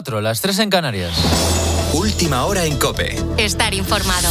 4, las 3 en Canarias. Última hora en COPE. Estar informado.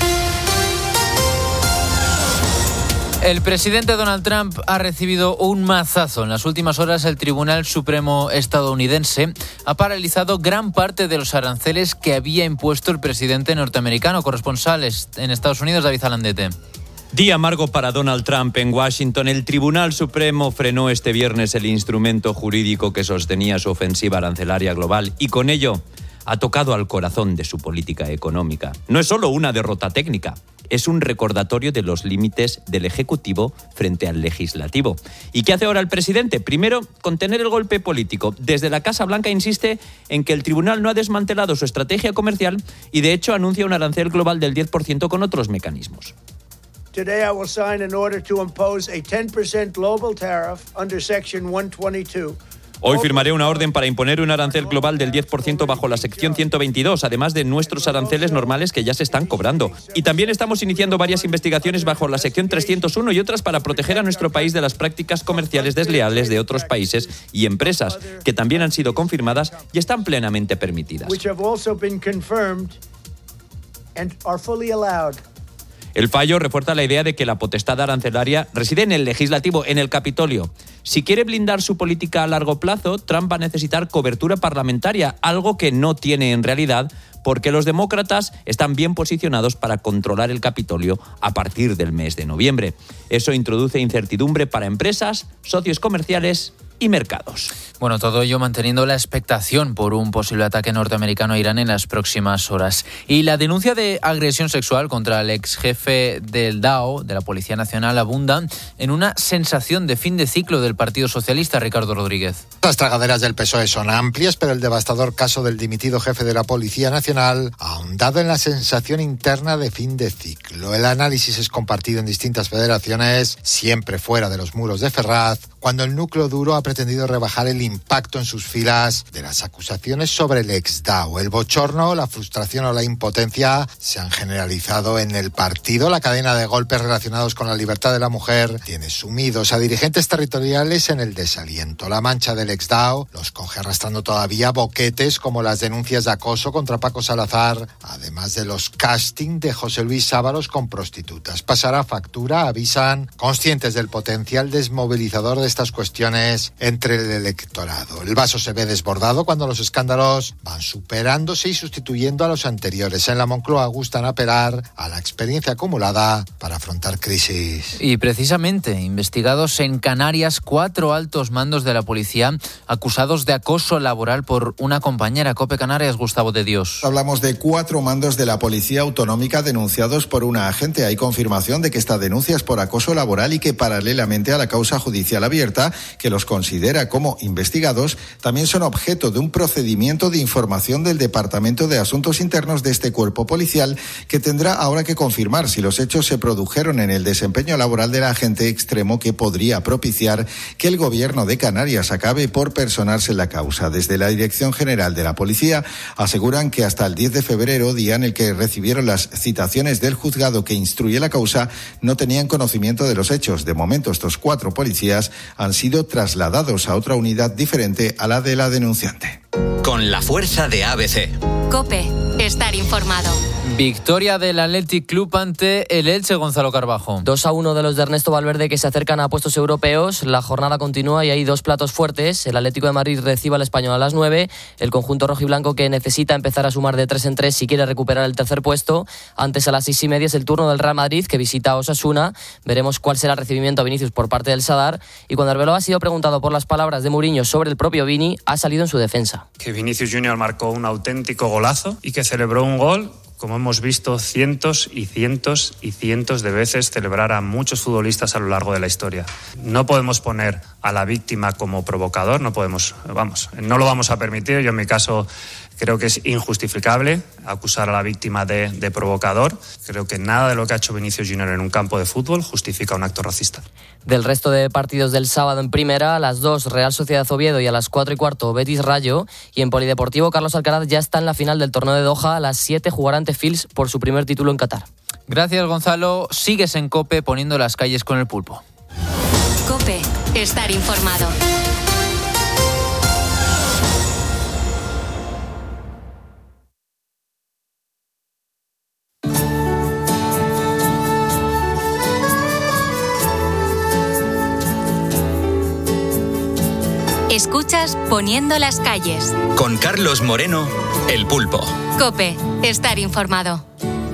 El presidente Donald Trump ha recibido un mazazo. En las últimas horas, el Tribunal Supremo estadounidense ha paralizado gran parte de los aranceles que había impuesto el presidente norteamericano. Corresponsal en Estados Unidos, David Alandete. Día amargo para Donald Trump en Washington. El Tribunal Supremo frenó este viernes el instrumento jurídico que sostenía su ofensiva arancelaria global y con ello ha tocado al corazón de su política económica. No es solo una derrota técnica, es un recordatorio de los límites del Ejecutivo frente al Legislativo. ¿Y qué hace ahora el presidente? Primero, contener el golpe político. Desde la Casa Blanca insiste en que el tribunal no ha desmantelado su estrategia comercial y de hecho anuncia un arancel global del 10% con otros mecanismos. Today I will sign an order to impose a 10% global tariff under Section 122. Hoy firmaré una orden para imponer un arancel global del 10% bajo la sección 122, además de nuestros aranceles normales que ya se están cobrando. Y también estamos iniciando varias investigaciones bajo la sección 301 y otras para proteger a nuestro país de las prácticas comerciales desleales de otros países y empresas, que también han sido confirmadas y están plenamente permitidas. El fallo refuerza la idea de que la potestad arancelaria reside en el legislativo, en el Capitolio. Si quiere blindar su política a largo plazo, Trump va a necesitar cobertura parlamentaria, algo que no tiene en realidad, porque los demócratas están bien posicionados para controlar el Capitolio a partir del mes de noviembre. Eso introduce incertidumbre para empresas, socios comerciales y mercados. Bueno, todo ello manteniendo la expectación por un posible ataque norteamericano a Irán en las próximas horas. Y la denuncia de agresión sexual contra el ex jefe del DAO, de la Policía Nacional, abunda en una sensación de fin de ciclo del Partido Socialista, Ricardo Rodríguez. Las tragaderas del PSOE son amplias, pero el devastador caso del dimitido jefe de la Policía Nacional ha ahondado en la sensación interna de fin de ciclo. El análisis es compartido en distintas federaciones, siempre fuera de los muros de Ferraz, cuando el núcleo duro ha pretendido rebajar el impacto en sus filas de las acusaciones sobre el ex-DAO. El bochorno, la frustración o la impotencia se han generalizado en el partido. La cadena de golpes relacionados con la libertad de la mujer tiene sumidos a dirigentes territoriales en el desaliento. La mancha del ex-DAO los coge arrastrando todavía boquetes como las denuncias de acoso contra Paco Salazar, además de los casting de José Luis Ábalos con prostitutas. Pasará factura, avisan, conscientes del potencial desmovilizador de estas cuestiones entre el electorado. El vaso se ve desbordado cuando los escándalos van superándose y sustituyendo a los anteriores. En la Moncloa gustan apelar a la experiencia acumulada para afrontar crisis. Y precisamente, investigados en Canarias 4 altos mandos de la policía acusados de acoso laboral por una compañera. COPE Canarias, Gustavo de Dios. Hablamos de 4 mandos de la Policía Autonómica denunciados por una agente. Hay confirmación de que esta denuncia es por acoso laboral y que paralelamente a la causa judicial abierta, que los considera como investigados, también son objeto de un procedimiento de información del Departamento de Asuntos Internos de este cuerpo policial, que tendrá ahora que confirmar si los hechos se produjeron en el desempeño laboral del agente, extremo que podría propiciar que el Gobierno de Canarias acabe por personarse en la causa. Desde la Dirección General de la Policía aseguran que hasta el 10 de febrero, día en el que recibieron las citaciones del juzgado que instruye la causa, no tenían conocimiento de los hechos. De momento, estos 4 policías han sido trasladados a otra unidad diferente a la de la denunciante. Con la fuerza de ABC. COPE, estar informado. Victoria del Athletic Club ante el Elche, Gonzalo Carbajo. 2-1 de los de Ernesto Valverde, que se acercan a puestos europeos. La jornada continúa y hay 2 platos fuertes. El Atlético de Madrid recibe al Español a las 9. El conjunto rojiblanco, que necesita empezar a sumar de 3 en 3 si quiere recuperar el tercer puesto. Antes, a las 6:30, es el turno del Real Madrid, que visita a Osasuna. Veremos cuál será el recibimiento a Vinicius por parte del Sadar. Y cuando Arbeloa ha sido preguntado por las palabras de Mourinho sobre el propio Vini, ha salido en su defensa. Que Vinicius Junior marcó un auténtico golazo y que celebró un gol, como hemos visto cientos y cientos y cientos de veces celebrar a muchos futbolistas a lo largo de la historia. No podemos poner a la víctima como provocador, no lo vamos a permitir. Yo en mi caso creo que es injustificable acusar a la víctima de provocador. Creo que nada de lo que ha hecho Vinicius Junior en un campo de fútbol justifica un acto racista. Del resto de partidos del sábado en primera, a las 2 Real Sociedad Oviedo y a las 4:15 Betis Rayo. Y en Polideportivo, Carlos Alcaraz ya está en la final del torneo de Doha. A las 7 jugará ante Fils por su primer título en Qatar. Gracias, Gonzalo. Sigues en COPE poniendo las calles con el pulpo. COPE, estar informado. Escuchas Poniendo las calles. Con Carlos Moreno, El Pulpo. COPE, estar informado.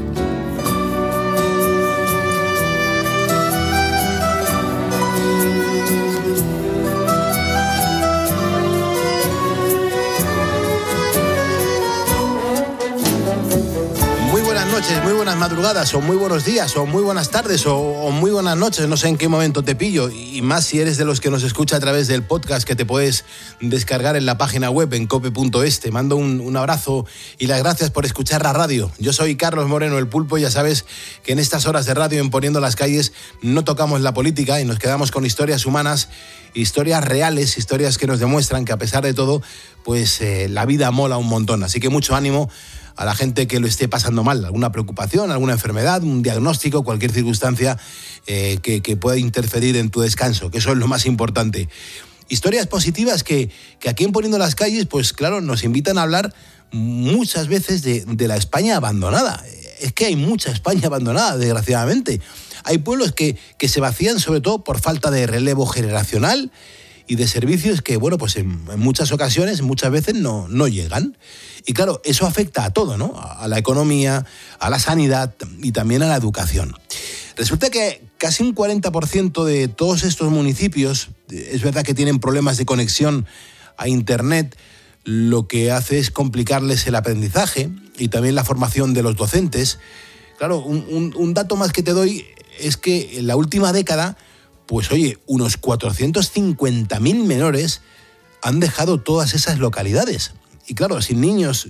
Muy buenas madrugadas, o muy buenos días, o muy buenas tardes, o muy buenas noches, no sé en qué momento te pillo, y más si eres de los que nos escucha a través del podcast que te puedes descargar en la página web en cope.es. Te mando un abrazo y las gracias por escuchar la radio. Yo soy Carlos Moreno, El Pulpo, y ya sabes que en estas horas de radio en Poniendo las Calles no tocamos la política y nos quedamos con historias humanas, historias reales, historias que nos demuestran que a pesar de todo, pues la vida mola un montón. Así que mucho ánimo a la gente que lo esté pasando mal, alguna preocupación, alguna enfermedad, un diagnóstico, cualquier circunstancia que pueda interferir en tu descanso, que eso es lo más importante. Historias positivas que aquí en Poniendo las Calles, pues claro, nos invitan a hablar muchas veces de la España abandonada. Es que hay mucha España abandonada, desgraciadamente. Hay pueblos que se vacían sobre todo por falta de relevo generacional y de servicios que, bueno, pues en muchas ocasiones, muchas veces no llegan. Y claro, eso afecta a todo, ¿no? A la economía, a la sanidad y también a la educación. Resulta que casi un 40% de todos estos municipios, es verdad que tienen problemas de conexión a Internet, lo que hace es complicarles el aprendizaje y también la formación de los docentes. Claro, un dato más que te doy es que en la última década, pues oye, unos 450.000 menores han dejado todas esas localidades. Y claro, sin niños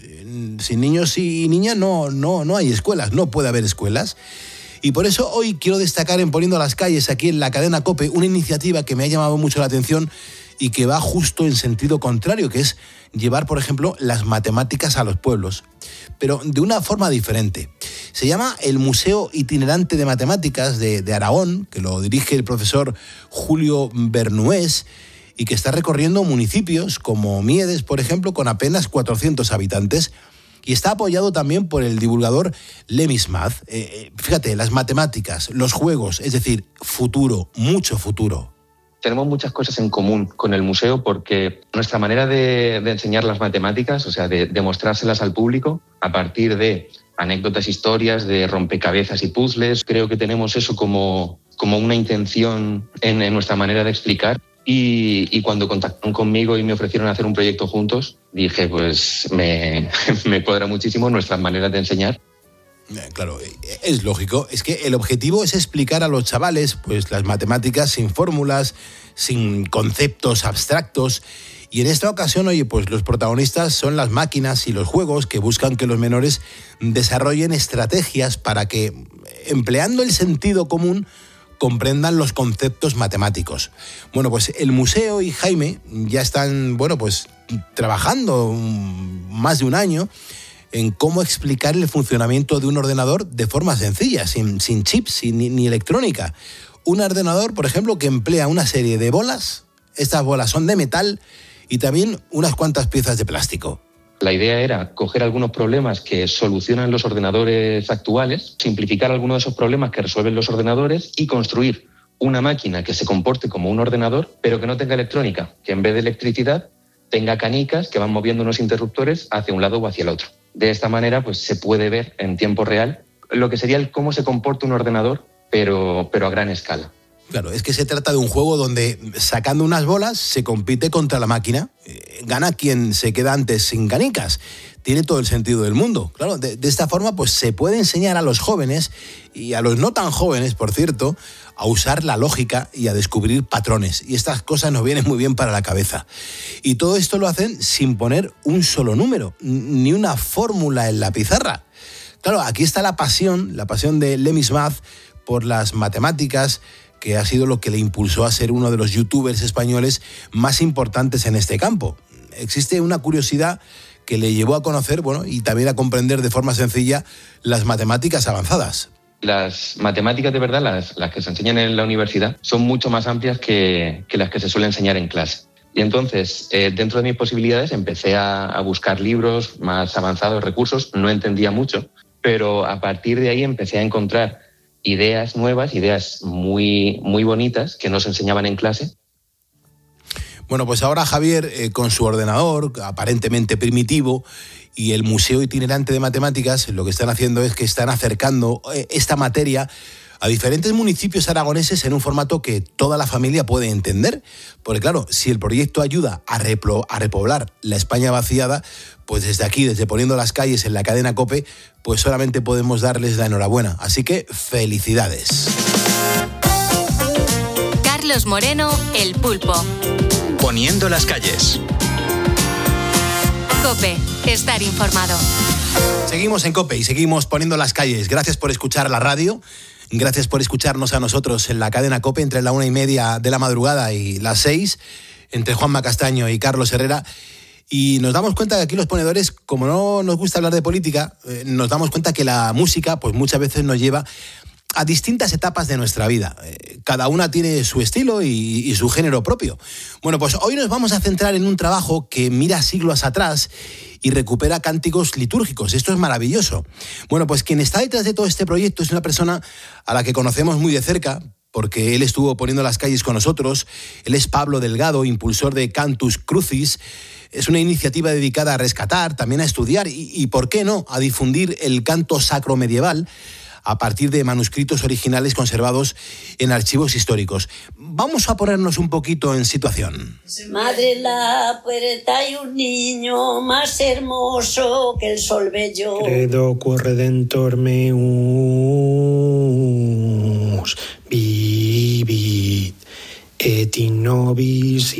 y niñas no hay escuelas, no puede haber escuelas. Y por eso hoy quiero destacar en Poniendo las Calles, aquí en la cadena COPE, una iniciativa que me ha llamado mucho la atención y que va justo en sentido contrario, que es llevar, por ejemplo, las matemáticas a los pueblos, pero de una forma diferente. Se llama el Museo Itinerante de Matemáticas de Aragón, que lo dirige el profesor Julio Bernués, y que está recorriendo municipios como Miedes, por ejemplo, con apenas 400 habitantes, y está apoyado también por el divulgador Lemismath. Fíjate, las matemáticas, los juegos, es decir, futuro, mucho futuro. Tenemos muchas cosas en común con el museo porque nuestra manera de enseñar las matemáticas, o sea, de mostrárselas al público a partir de anécdotas, historias, de rompecabezas y puzzles, creo que tenemos eso como una intención en nuestra manera de explicar. Y cuando contactaron conmigo y me ofrecieron hacer un proyecto juntos, dije, pues me cuadra muchísimo nuestras maneras de enseñar. Claro, es lógico. Es que el objetivo es explicar a los chavales pues las matemáticas sin fórmulas, sin conceptos abstractos. Y en esta ocasión, oye, pues los protagonistas son las máquinas y los juegos que buscan que los menores desarrollen estrategias para que, empleando el sentido común, comprendan los conceptos matemáticos. Bueno, pues el museo y Jaime ya están, bueno, pues trabajando más de un año en cómo explicar el funcionamiento de un ordenador de forma sencilla, sin chips ni electrónica. Un ordenador, por ejemplo, que emplea una serie de bolas, estas bolas son de metal y también unas cuantas piezas de plástico. La idea era coger algunos problemas que solucionan los ordenadores actuales, simplificar algunos de esos problemas que resuelven los ordenadores y construir una máquina que se comporte como un ordenador, pero que no tenga electrónica, que en vez de electricidad tenga canicas que van moviendo unos interruptores hacia un lado o hacia el otro. De esta manera, pues se puede ver en tiempo real lo que sería cómo se comporta un ordenador, pero a gran escala. Claro, es que se trata de un juego donde sacando unas bolas se compite contra la máquina. Gana quien se queda antes sin canicas. Tiene todo el sentido del mundo. Claro, de esta forma pues se puede enseñar a los jóvenes y a los no tan jóvenes, por cierto, a usar la lógica y a descubrir patrones. Y estas cosas nos vienen muy bien para la cabeza. Y todo esto lo hacen sin poner un solo número, ni una fórmula en la pizarra. Claro, aquí está la pasión de Lemismath por las matemáticas, que ha sido lo que le impulsó a ser uno de los youtubers españoles más importantes en este campo. Existe una curiosidad que le llevó a conocer, bueno, y también a comprender de forma sencilla las matemáticas avanzadas. Las matemáticas de verdad, las que se enseñan en la universidad, son mucho más amplias que las que se suele enseñar en clase. Y entonces, dentro de mis posibilidades, empecé a buscar libros más avanzados, recursos. No entendía mucho, pero a partir de ahí empecé a encontrar ideas nuevas, ideas muy, muy bonitas que no se enseñaban en clase. Bueno, pues ahora Javier, con su ordenador, aparentemente primitivo, y el Museo Itinerante de Matemáticas, lo que están haciendo es que están acercando esta materia a diferentes municipios aragoneses en un formato que toda la familia puede entender. Porque claro, si el proyecto ayuda a repoblar la España vaciada, pues desde aquí, desde Poniendo las Calles en la cadena COPE, pues solamente podemos darles la enhorabuena. Así que felicidades. Carlos Moreno, El Pulpo. Poniendo las Calles. COPE, estar informado. Seguimos en COPE y seguimos Poniendo las Calles. Gracias por escuchar la radio. Gracias por escucharnos a nosotros en la cadena COPE entre la 1:30 de la madrugada y las 6, entre Juanma Castaño y Carlos Herrera. Y nos damos cuenta que aquí los ponedores, como no nos gusta hablar de política, nos damos cuenta que la música pues muchas veces nos lleva a distintas etapas de nuestra vida. Cada una tiene su estilo y su género propio. Bueno, pues hoy nos vamos a centrar en un trabajo que mira siglos atrás y recupera cánticos litúrgicos. Esto es maravilloso. Bueno, pues quien está detrás de todo este proyecto es una persona a la que conocemos muy de cerca, porque él estuvo Poniendo las Calles con nosotros. Él es Pablo Delgado, impulsor de Cantus Crucis. Es una iniciativa dedicada a rescatar, también a estudiar y ¿por qué no?, a difundir el canto sacro medieval a partir de manuscritos originales conservados en archivos históricos. Vamos a ponernos un poquito en situación. Madre en la puerta hay un niño más hermoso que el sol bello. Credo quo redentor meus vivit et in nobis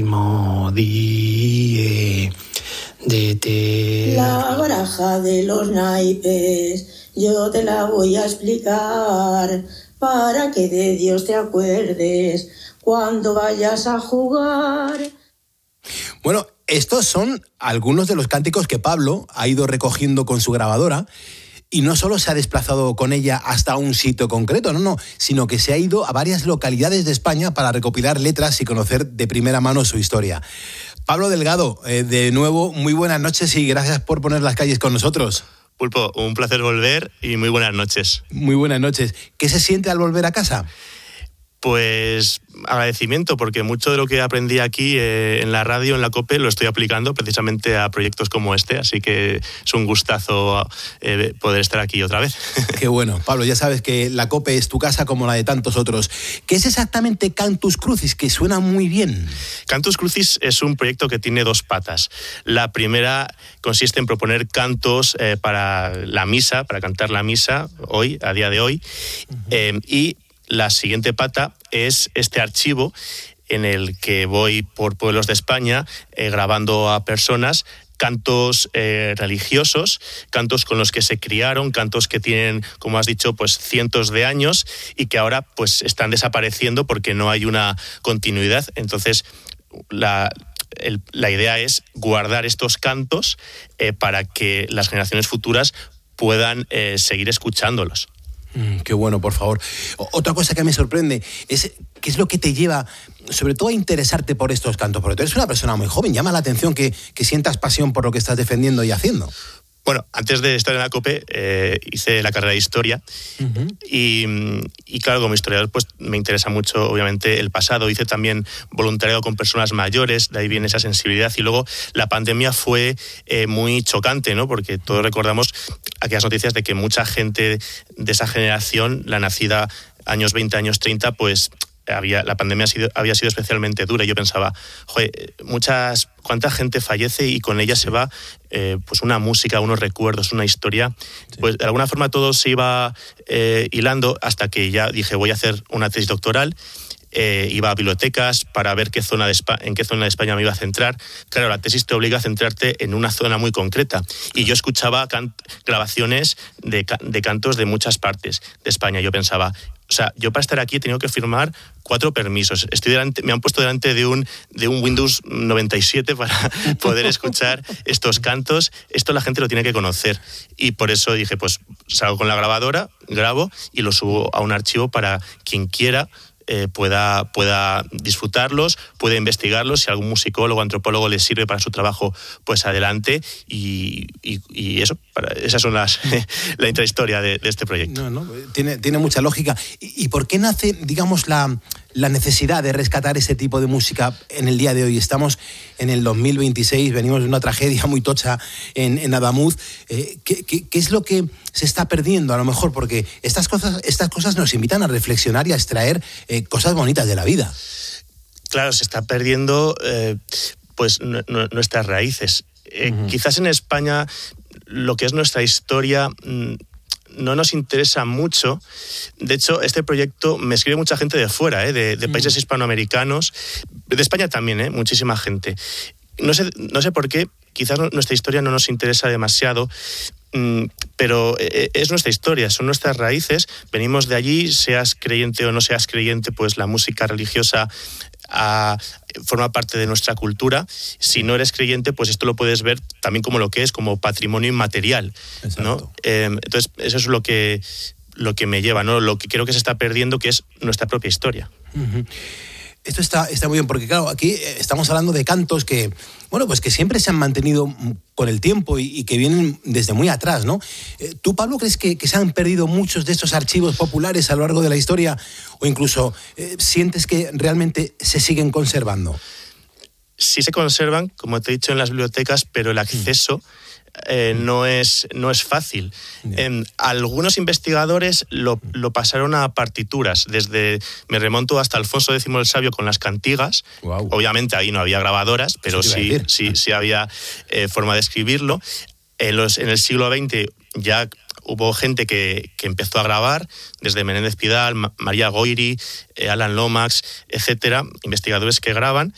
die de te. La baraja de los naipes yo te la voy a explicar para que de Dios te acuerdes cuando vayas a jugar. Bueno, estos son algunos de los cánticos que Pablo ha ido recogiendo con su grabadora y no solo se ha desplazado con ella hasta un sitio concreto, no, sino que se ha ido a varias localidades de España para recopilar letras y conocer de primera mano su historia. Pablo Delgado, de nuevo, muy buenas noches y gracias por poner las calles con nosotros. Pulpo, un placer volver y muy buenas noches. Muy buenas noches. ¿Qué se siente al volver a casa? Pues agradecimiento, porque mucho de lo que aprendí aquí en la radio, en la COPE, lo estoy aplicando precisamente a proyectos como este, así que es un gustazo poder estar aquí otra vez. Qué bueno. Pablo, ya sabes que la COPE es tu casa como la de tantos otros. ¿Qué es exactamente Cantus Crucis? Que suena muy bien. Cantus Crucis es un proyecto que tiene dos patas. La primera consiste en proponer cantos para la misa, para cantar la misa hoy, a día de hoy, y la siguiente pata es este archivo en el que voy por pueblos de España grabando a personas cantos religiosos, cantos con los que se criaron, cantos que tienen, como has dicho, pues cientos de años y que ahora pues están desapareciendo porque no hay una continuidad. Entonces, la idea es guardar estos cantos para que las generaciones futuras puedan seguir escuchándolos. Qué bueno, por favor. Otra cosa que me sorprende es qué es lo que te lleva, sobre todo, a interesarte por estos cantos, porque tú eres una persona muy joven, llama la atención que sientas pasión por lo que estás defendiendo y haciendo. Bueno, antes de estar en la COPE hice la carrera de Historia y claro, como historiador pues me interesa mucho obviamente el pasado. Hice también voluntariado con personas mayores, de ahí viene esa sensibilidad. Y luego la pandemia fue muy chocante, ¿no? Porque todos recordamos aquellas noticias de que mucha gente de esa generación, la nacida años 20, años 30, pues la pandemia había sido especialmente dura. Y yo pensaba, joder, cuánta gente fallece y con ella se va pues una música, unos recuerdos, una historia. Sí. Pues de alguna forma todo se iba hilando hasta que ya dije, voy a hacer una tesis doctoral. Iba a bibliotecas para ver en qué zona de España me iba a centrar. Claro, la tesis te obliga a centrarte en una zona muy concreta. Y yo escuchaba grabaciones de cantos de muchas partes de España. Yo pensaba, o sea, yo para estar aquí he tenido que firmar 4 permisos. Me han puesto delante de un Windows 97 para poder escuchar estos cantos. Esto la gente lo tiene que conocer. Y por eso dije, pues salgo con la grabadora, grabo y lo subo a un archivo para quien quiera pueda disfrutarlos, pueda investigarlos. Si algún musicólogo o antropólogo les sirve para su trabajo, pues adelante. Y eso, esas son la intrahistoria de este proyecto. No, tiene mucha lógica. ¿Y por qué nace, digamos, la la necesidad de rescatar ese tipo de música en el día de hoy? Estamos en el 2026, venimos de una tragedia muy tocha en Adamuz. ¿Qué es lo que se está perdiendo a lo mejor? Porque estas cosas nos invitan a reflexionar y a extraer cosas bonitas de la vida. Claro, se está perdiendo pues nuestras raíces. Quizás en España lo que es nuestra historia no nos interesa mucho. De hecho, este proyecto me escribe mucha gente de fuera, de países hispanoamericanos, de España también, muchísima gente. No sé por qué, quizás nuestra historia no nos interesa demasiado, pero es nuestra historia, son nuestras raíces, venimos de allí, seas creyente o no seas creyente, pues la música religiosa forma parte de nuestra cultura. Si no eres creyente, pues esto lo puedes ver también como lo que es, como patrimonio inmaterial, ¿no? Entonces, eso es lo que me lleva, ¿no? Lo que creo que se está perdiendo, que es nuestra propia historia. Esto está muy bien, porque claro, aquí estamos hablando de cantos que, bueno, pues que siempre se han mantenido con el tiempo y que vienen desde muy atrás, ¿no? ¿Tú, Pablo, crees que se han perdido muchos de estos archivos populares a lo largo de la historia, o incluso sientes que realmente se siguen conservando? Sí se conservan, como te he dicho, en las bibliotecas, pero el acceso no es fácil. Algunos investigadores lo pasaron a partituras. Me remonto hasta Alfonso X el Sabio con las cantigas. Wow. Obviamente ahí no había grabadoras, pero sí había forma de escribirlo. En el siglo XX ya hubo gente que empezó a grabar, desde Menéndez Pidal, María Goiri, Alan Lomax, etcétera, investigadores que graban.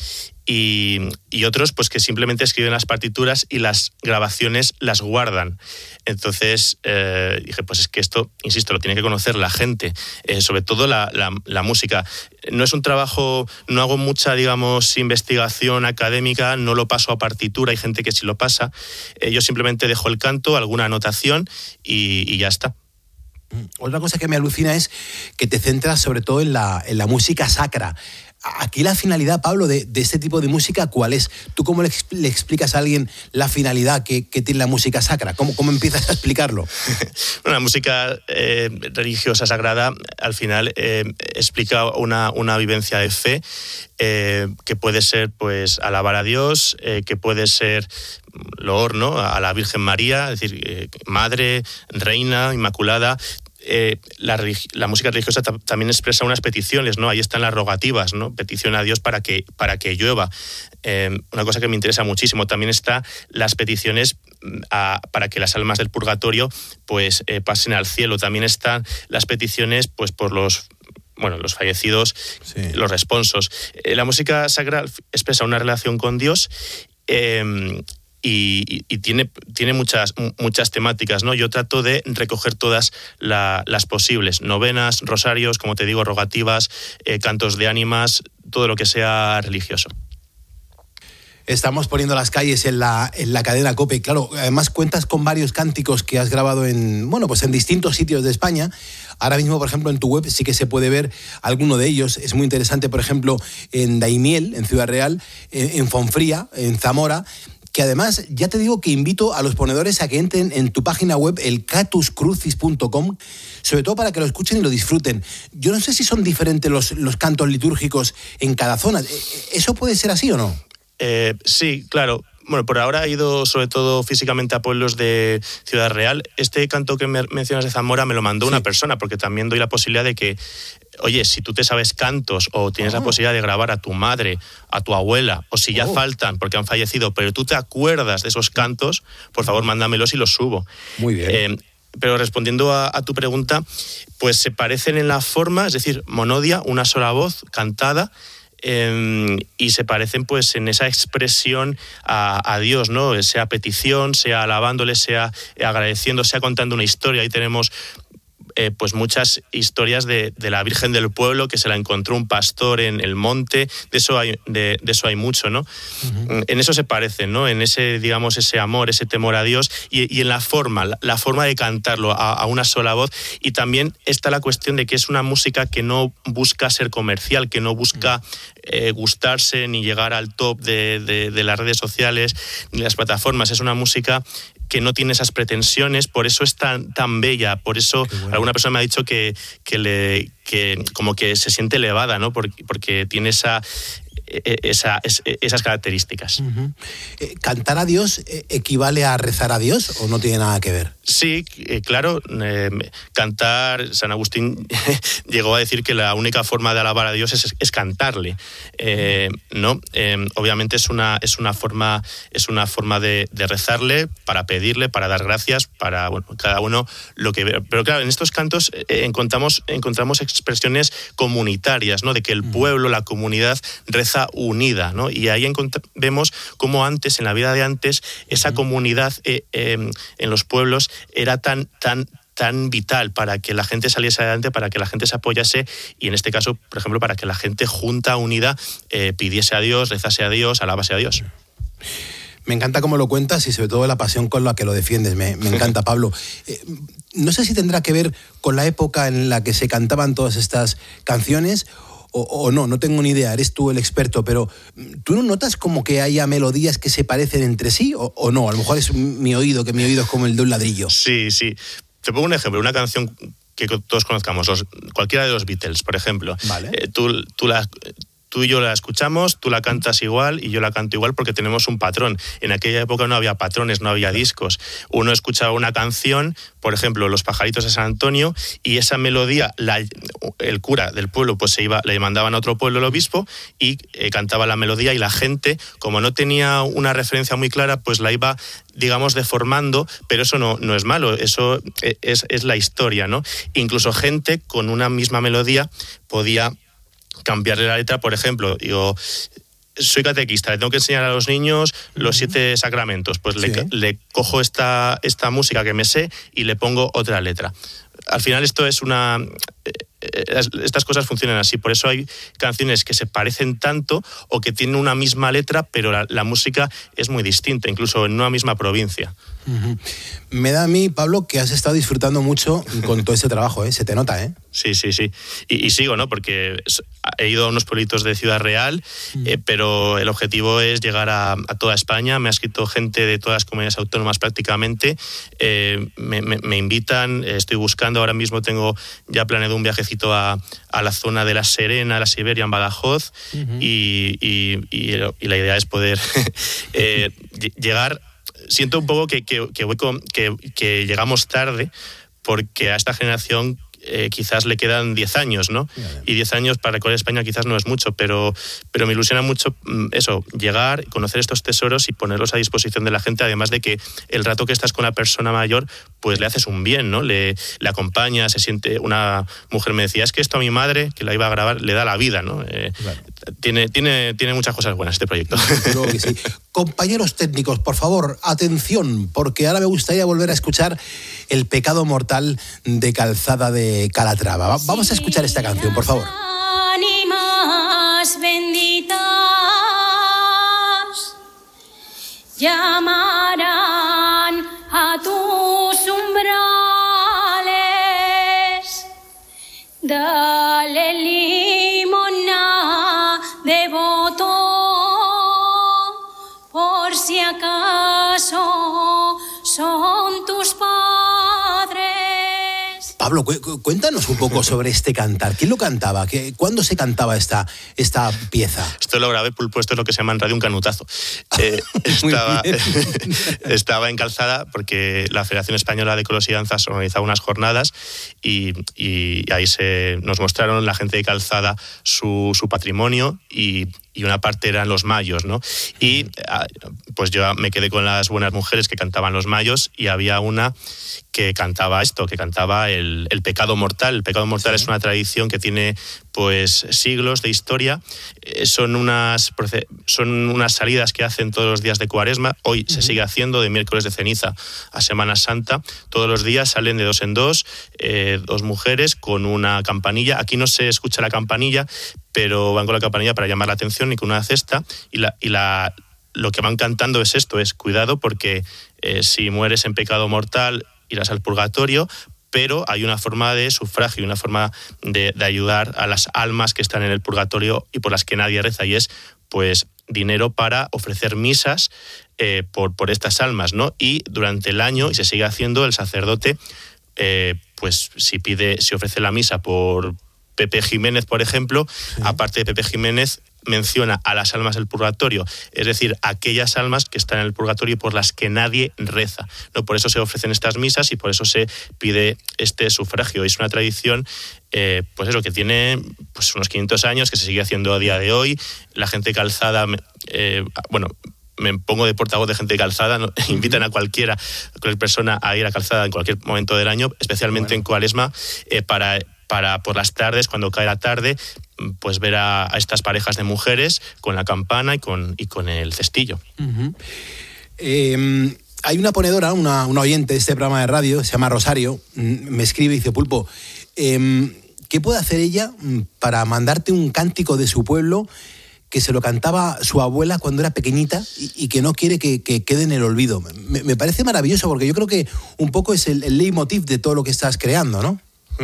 Y otros pues que simplemente escriben las partituras y las grabaciones las guardan. Entonces dije, pues es que esto, insisto, lo tiene que conocer la gente, sobre todo la música. No es un trabajo, no hago mucha, digamos, investigación académica, no lo paso a partitura, hay gente que sí lo pasa. Yo simplemente dejo el canto, alguna anotación y ya está. Otra cosa que me alucina es que te centras sobre todo en la música sacra. Aquí la finalidad, Pablo, de este tipo de música, ¿cuál es? ¿Tú cómo le explicas a alguien la finalidad que tiene la música sacra? ¿Cómo empiezas a explicarlo? Bueno, la música religiosa sagrada al final explica una vivencia de fe que puede ser pues alabar a Dios, que puede ser loor, ¿no? A la Virgen María, es decir, madre, reina, inmaculada. La música religiosa también expresa unas peticiones, ¿no? Ahí están las rogativas, ¿no? Petición a Dios para que llueva. Una cosa que me interesa muchísimo. También está las peticiones para que las almas del purgatorio pues pasen al cielo. También están las peticiones pues por los fallecidos, sí, los responsos. La música sacra expresa una relación con Dios. Y tiene muchas temáticas, ¿no? Yo trato de recoger todas las posibles. Novenas, rosarios, como te digo, rogativas, cantos de ánimas, todo lo que sea religioso. Estamos poniendo las calles en la cadena COPE. Claro, además cuentas con varios cánticos que has grabado en distintos sitios de España. Ahora mismo, por ejemplo, en tu web sí que se puede ver alguno de ellos. Es muy interesante, por ejemplo, en Daimiel, en Ciudad Real, en Fonfría, en Zamora, que además ya te digo que invito a los ponedores a que entren en tu página web, elcatuscrucis.com, sobre todo para que lo escuchen y lo disfruten. Yo no sé si son diferentes los cantos litúrgicos en cada zona. ¿Eso puede ser así o no? Sí, claro. Bueno, por ahora he ido sobre todo físicamente a pueblos de Ciudad Real. Este canto que mencionas de Zamora me lo mandó una persona, porque también doy la posibilidad de que, oye, si tú te sabes cantos o tienes la posibilidad de grabar a tu madre, a tu abuela, o si ya faltan porque han fallecido, pero tú te acuerdas de esos cantos, por favor, mándamelos y los subo. Muy bien. Pero respondiendo a tu pregunta, pues se parecen en la forma, es decir, monodia, una sola voz cantada, y se parecen pues en esa expresión a Dios, ¿no? Sea petición, sea alabándole, sea agradeciendo, sea contando una historia. Ahí tenemos pues muchas historias de la Virgen del Pueblo, que se la encontró un pastor en el monte. De eso hay mucho, ¿no? Uh-huh. En eso se parecen, ¿no? En ese, digamos, ese amor, ese temor a Dios, y en la forma de cantarlo a una sola voz. Y también está la cuestión de que es una música que no busca ser comercial, que no busca gustarse ni llegar al top de las redes sociales ni las plataformas. Es una música que no tiene esas pretensiones, por eso es tan bella, por eso alguna persona me ha dicho que como que se siente elevada, ¿no? Porque tiene esas características. Uh-huh. ¿Cantar a Dios equivale a rezar a Dios o no tiene nada que ver? Sí, claro. Cantar, San Agustín llegó a decir que la única forma de alabar a Dios es cantarle, ¿no? Obviamente es una forma de rezarle, para pedirle, para dar gracias, para cada uno lo que ve. Pero claro, en estos cantos encontramos expresiones comunitarias, ¿no? De que el pueblo, la comunidad reza unida, ¿no? Y ahí vemos cómo antes, en la vida de antes, esa comunidad en los pueblos era tan vital para que la gente saliese adelante, para que la gente se apoyase y en este caso, por ejemplo, para que la gente junta, unida, pidiese a Dios, rezase a Dios, alabase a Dios. Me encanta cómo lo cuentas y sobre todo la pasión con la que lo defiendes. Me encanta, Pablo. No sé si tendrá que ver con la época en la que se cantaban todas estas canciones o no tengo ni idea, eres tú el experto, pero ¿tú no notas como que haya melodías que se parecen entre sí o no? A lo mejor es mi oído, que mi oído es como el de un ladrillo. Sí. Te pongo un ejemplo, una canción que todos conozcamos, cualquiera de los Beatles, por ejemplo. Vale. Tú y yo la escuchamos, tú la cantas igual y yo la canto igual porque tenemos un patrón. En aquella época no había patrones, no había discos. Uno escuchaba una canción, por ejemplo, Los pajaritos de San Antonio, y esa melodía, el cura del pueblo pues le mandaban a otro pueblo el obispo y cantaba la melodía y la gente, como no tenía una referencia muy clara, pues la iba, digamos, deformando, pero eso no es malo, eso es la historia, ¿no? Incluso gente con una misma melodía podía cambiarle la letra. Por ejemplo, digo, soy catequista, le tengo que enseñar a los niños los 7 sacramentos, pues sí. le cojo esta música que me sé y le pongo otra letra. Al final esto es estas cosas funcionan así, por eso hay canciones que se parecen tanto o que tienen una misma letra, pero la música es muy distinta, incluso en una misma provincia. Uh-huh. Me da a mí, Pablo, que has estado disfrutando mucho con todo ese trabajo, ¿eh? Se te nota, ¿eh? Sí. Y sigo, ¿no? Porque he ido a unos pueblitos de Ciudad Real, pero el objetivo es llegar a toda España. Me ha escrito gente de todas las comunidades autónomas prácticamente. Me invitan, estoy buscando, ahora mismo tengo ya planeado un viajecito a la zona de La Serena, la Siberia, en Badajoz, y la idea es poder llegar. Siento un poco que llegamos tarde, porque a esta generación quizás le quedan 10 años, ¿no? Y 10 años para recorrer España quizás no es mucho, pero me ilusiona mucho eso, llegar, conocer estos tesoros y ponerlos a disposición de la gente, además de que el rato que estás con la persona mayor, pues le haces un bien, ¿no? Le acompañas, se siente. Una mujer me decía, es que esto a mi madre, que la iba a grabar, le da la vida, ¿no? Claro. Tiene muchas cosas buenas este proyecto. Creo que sí. Compañeros técnicos, por favor, atención, porque ahora me gustaría volver a escuchar El pecado mortal de Calzada de Calatrava. Vamos a escuchar esta canción, por favor. Ánimas benditas llamarán a tus umbrales. Dale limosna devoto, por si acaso son tus padres. Pablo, cuéntanos un poco sobre este cantar. ¿Quién lo cantaba? ¿Cuándo se cantaba esta pieza? Esto lo grabé, Pulpo, esto es lo que se llama en radio un canutazo. Estaba en Calzada porque la Federación Española de Coros y Danzas organizaba unas jornadas y ahí nos mostraron la gente de Calzada su patrimonio y una parte eran los mayos, ¿no? Y pues yo me quedé con las buenas mujeres que cantaban los mayos y había una que cantaba el pecado mortal. El pecado mortal es una tradición que tiene pues siglos de historia. Son unas salidas que hacen todos los días de Cuaresma. Hoy se sigue haciendo, de miércoles de ceniza a Semana Santa. Todos los días salen de 2 en 2, 2 mujeres con una campanilla. Aquí no se escucha la campanilla, pero van con la campanilla para llamar la atención y con una cesta. Lo que van cantando es esto, es cuidado porque si mueres en pecado mortal irás al purgatorio, pero hay una forma de sufragio, una forma de ayudar a las almas que están en el purgatorio y por las que nadie reza, y es pues dinero para ofrecer misas por estas almas, ¿no? Y durante el año, y se sigue haciendo, el sacerdote pues si ofrece la misa por Pepe Jiménez, por ejemplo, aparte de Pepe Jiménez, menciona a las almas del purgatorio, es decir, aquellas almas que están en el purgatorio y por las que nadie reza, ¿no? Por eso se ofrecen estas misas y por eso se pide este sufragio. Es una tradición pues eso, que tiene pues unos 500 años, que se sigue haciendo a día de hoy. La gente calzada, me pongo de portavoz de gente calzada, ¿no? Invitan a cualquier persona a ir a calzada en cualquier momento del año, especialmente en Cuaresma, para por las tardes, cuando cae la tarde, pues ver a estas parejas de mujeres con la campana y con el cestillo. Uh-huh. Hay una ponedora, una oyente de este programa de radio, se llama Rosario, me escribe y dice: Pulpo, ¿qué puede hacer ella para mandarte un cántico de su pueblo que se lo cantaba su abuela cuando era pequeñita y que no quiere que quede en el olvido? Me parece maravilloso, porque yo creo que un poco es el leitmotiv de todo lo que estás creando, ¿no?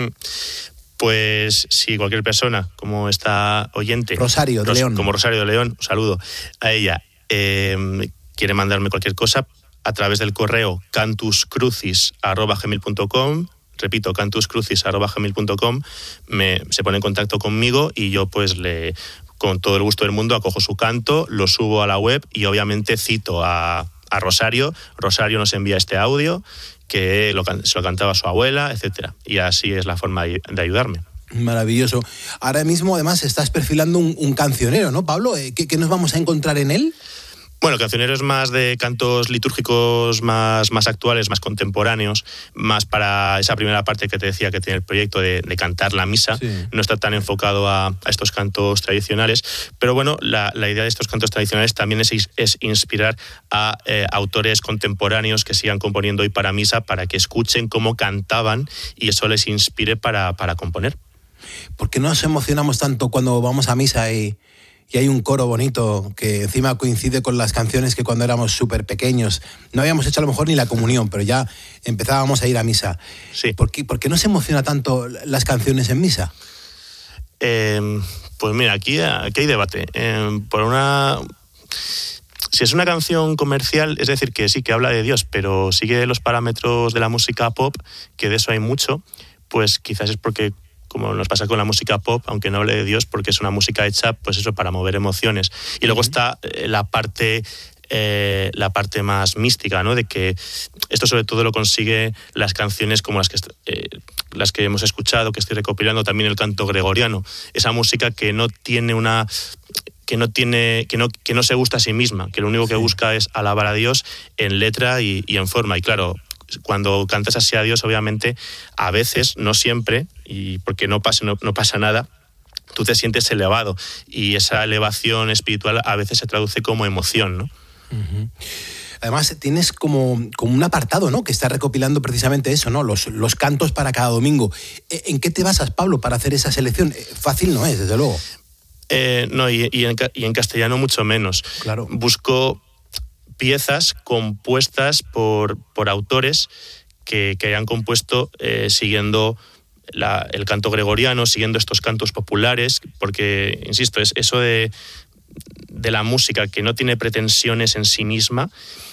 Pues si cualquier persona, como esta oyente, Rosario de León, como Rosario de León, un saludo a ella, quiere mandarme cualquier cosa a través del correo cantuscrucis@gmail.com, repito, cantuscrucis@gmail.com, se pone en contacto conmigo y yo pues con todo el gusto del mundo acojo su canto, lo subo a la web y obviamente cito a Rosario. Rosario nos envía este audio que se lo cantaba su abuela, etcétera. Y así es la forma de ayudarme. Maravilloso. Ahora mismo, además, estás perfilando un cancionero, ¿no, Pablo? ¿Qué nos vamos a encontrar en él? Bueno, cancionero es más de cantos litúrgicos más actuales, más contemporáneos, más para esa primera parte que te decía que tiene el proyecto de cantar la misa. Sí. No está tan enfocado a estos cantos tradicionales, pero bueno, la idea de estos cantos tradicionales también es inspirar a autores contemporáneos que sigan componiendo hoy para misa, para que escuchen cómo cantaban y eso les inspire para componer. ¿Por qué nos emocionamos tanto cuando vamos a misa y hay un coro bonito que encima coincide con las canciones que cuando éramos súper pequeños no habíamos hecho a lo mejor ni la comunión, pero ya empezábamos a ir a misa? Sí. ¿Por qué nos emociona tanto las canciones en misa? Pues mira, aquí hay debate. Si es una canción comercial, es decir, que sí, que habla de Dios, pero sigue los parámetros de la música pop, que de eso hay mucho, pues quizás es porque, como nos pasa con la música pop, aunque no hable de Dios, porque es una música hecha, pues eso, para mover emociones. Y luego está la parte más mística, ¿no? De que esto sobre todo lo consigue las canciones como las que hemos escuchado, que estoy recopilando, también el canto gregoriano. Esa música que no se gusta a sí misma, que lo único que busca es alabar a Dios en letra y en forma. Y claro, cuando cantas así a Dios, obviamente, a veces, no siempre, y porque no pasa nada, tú te sientes elevado y esa elevación espiritual a veces se traduce como emoción, ¿no? Uh-huh. Además, tienes como un apartado, ¿no?, que está recopilando precisamente eso, ¿no?, los cantos para cada domingo. ¿En qué te basas, Pablo, para hacer esa selección? Fácil no es, desde luego. No, y en castellano mucho menos. Claro. Busco piezas compuestas por autores que hayan compuesto siguiendo el canto gregoriano, siguiendo estos cantos populares, porque, insisto, es eso de la música que no tiene pretensiones en sí misma,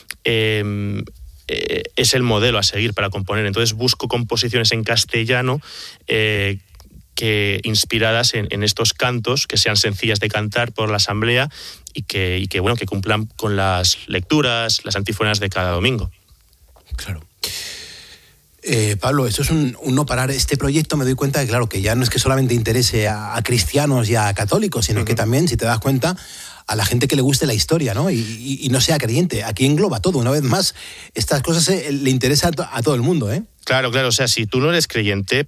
es el modelo a seguir para componer. Entonces busco composiciones en castellano que inspiradas en estos cantos, que sean sencillas de cantar por la asamblea y que cumplan con las lecturas, las antífonas de cada domingo. Claro. Pablo, esto es un no parar. Este proyecto, me doy cuenta de, claro, que ya no es que solamente interese a cristianos y a católicos, sino que también, si te das cuenta, a la gente que le guste la historia, ¿no? Y no sea creyente. Aquí engloba todo. Una vez más, estas cosas le interesan a todo el mundo, ¿eh? Claro. O sea, si tú no eres creyente,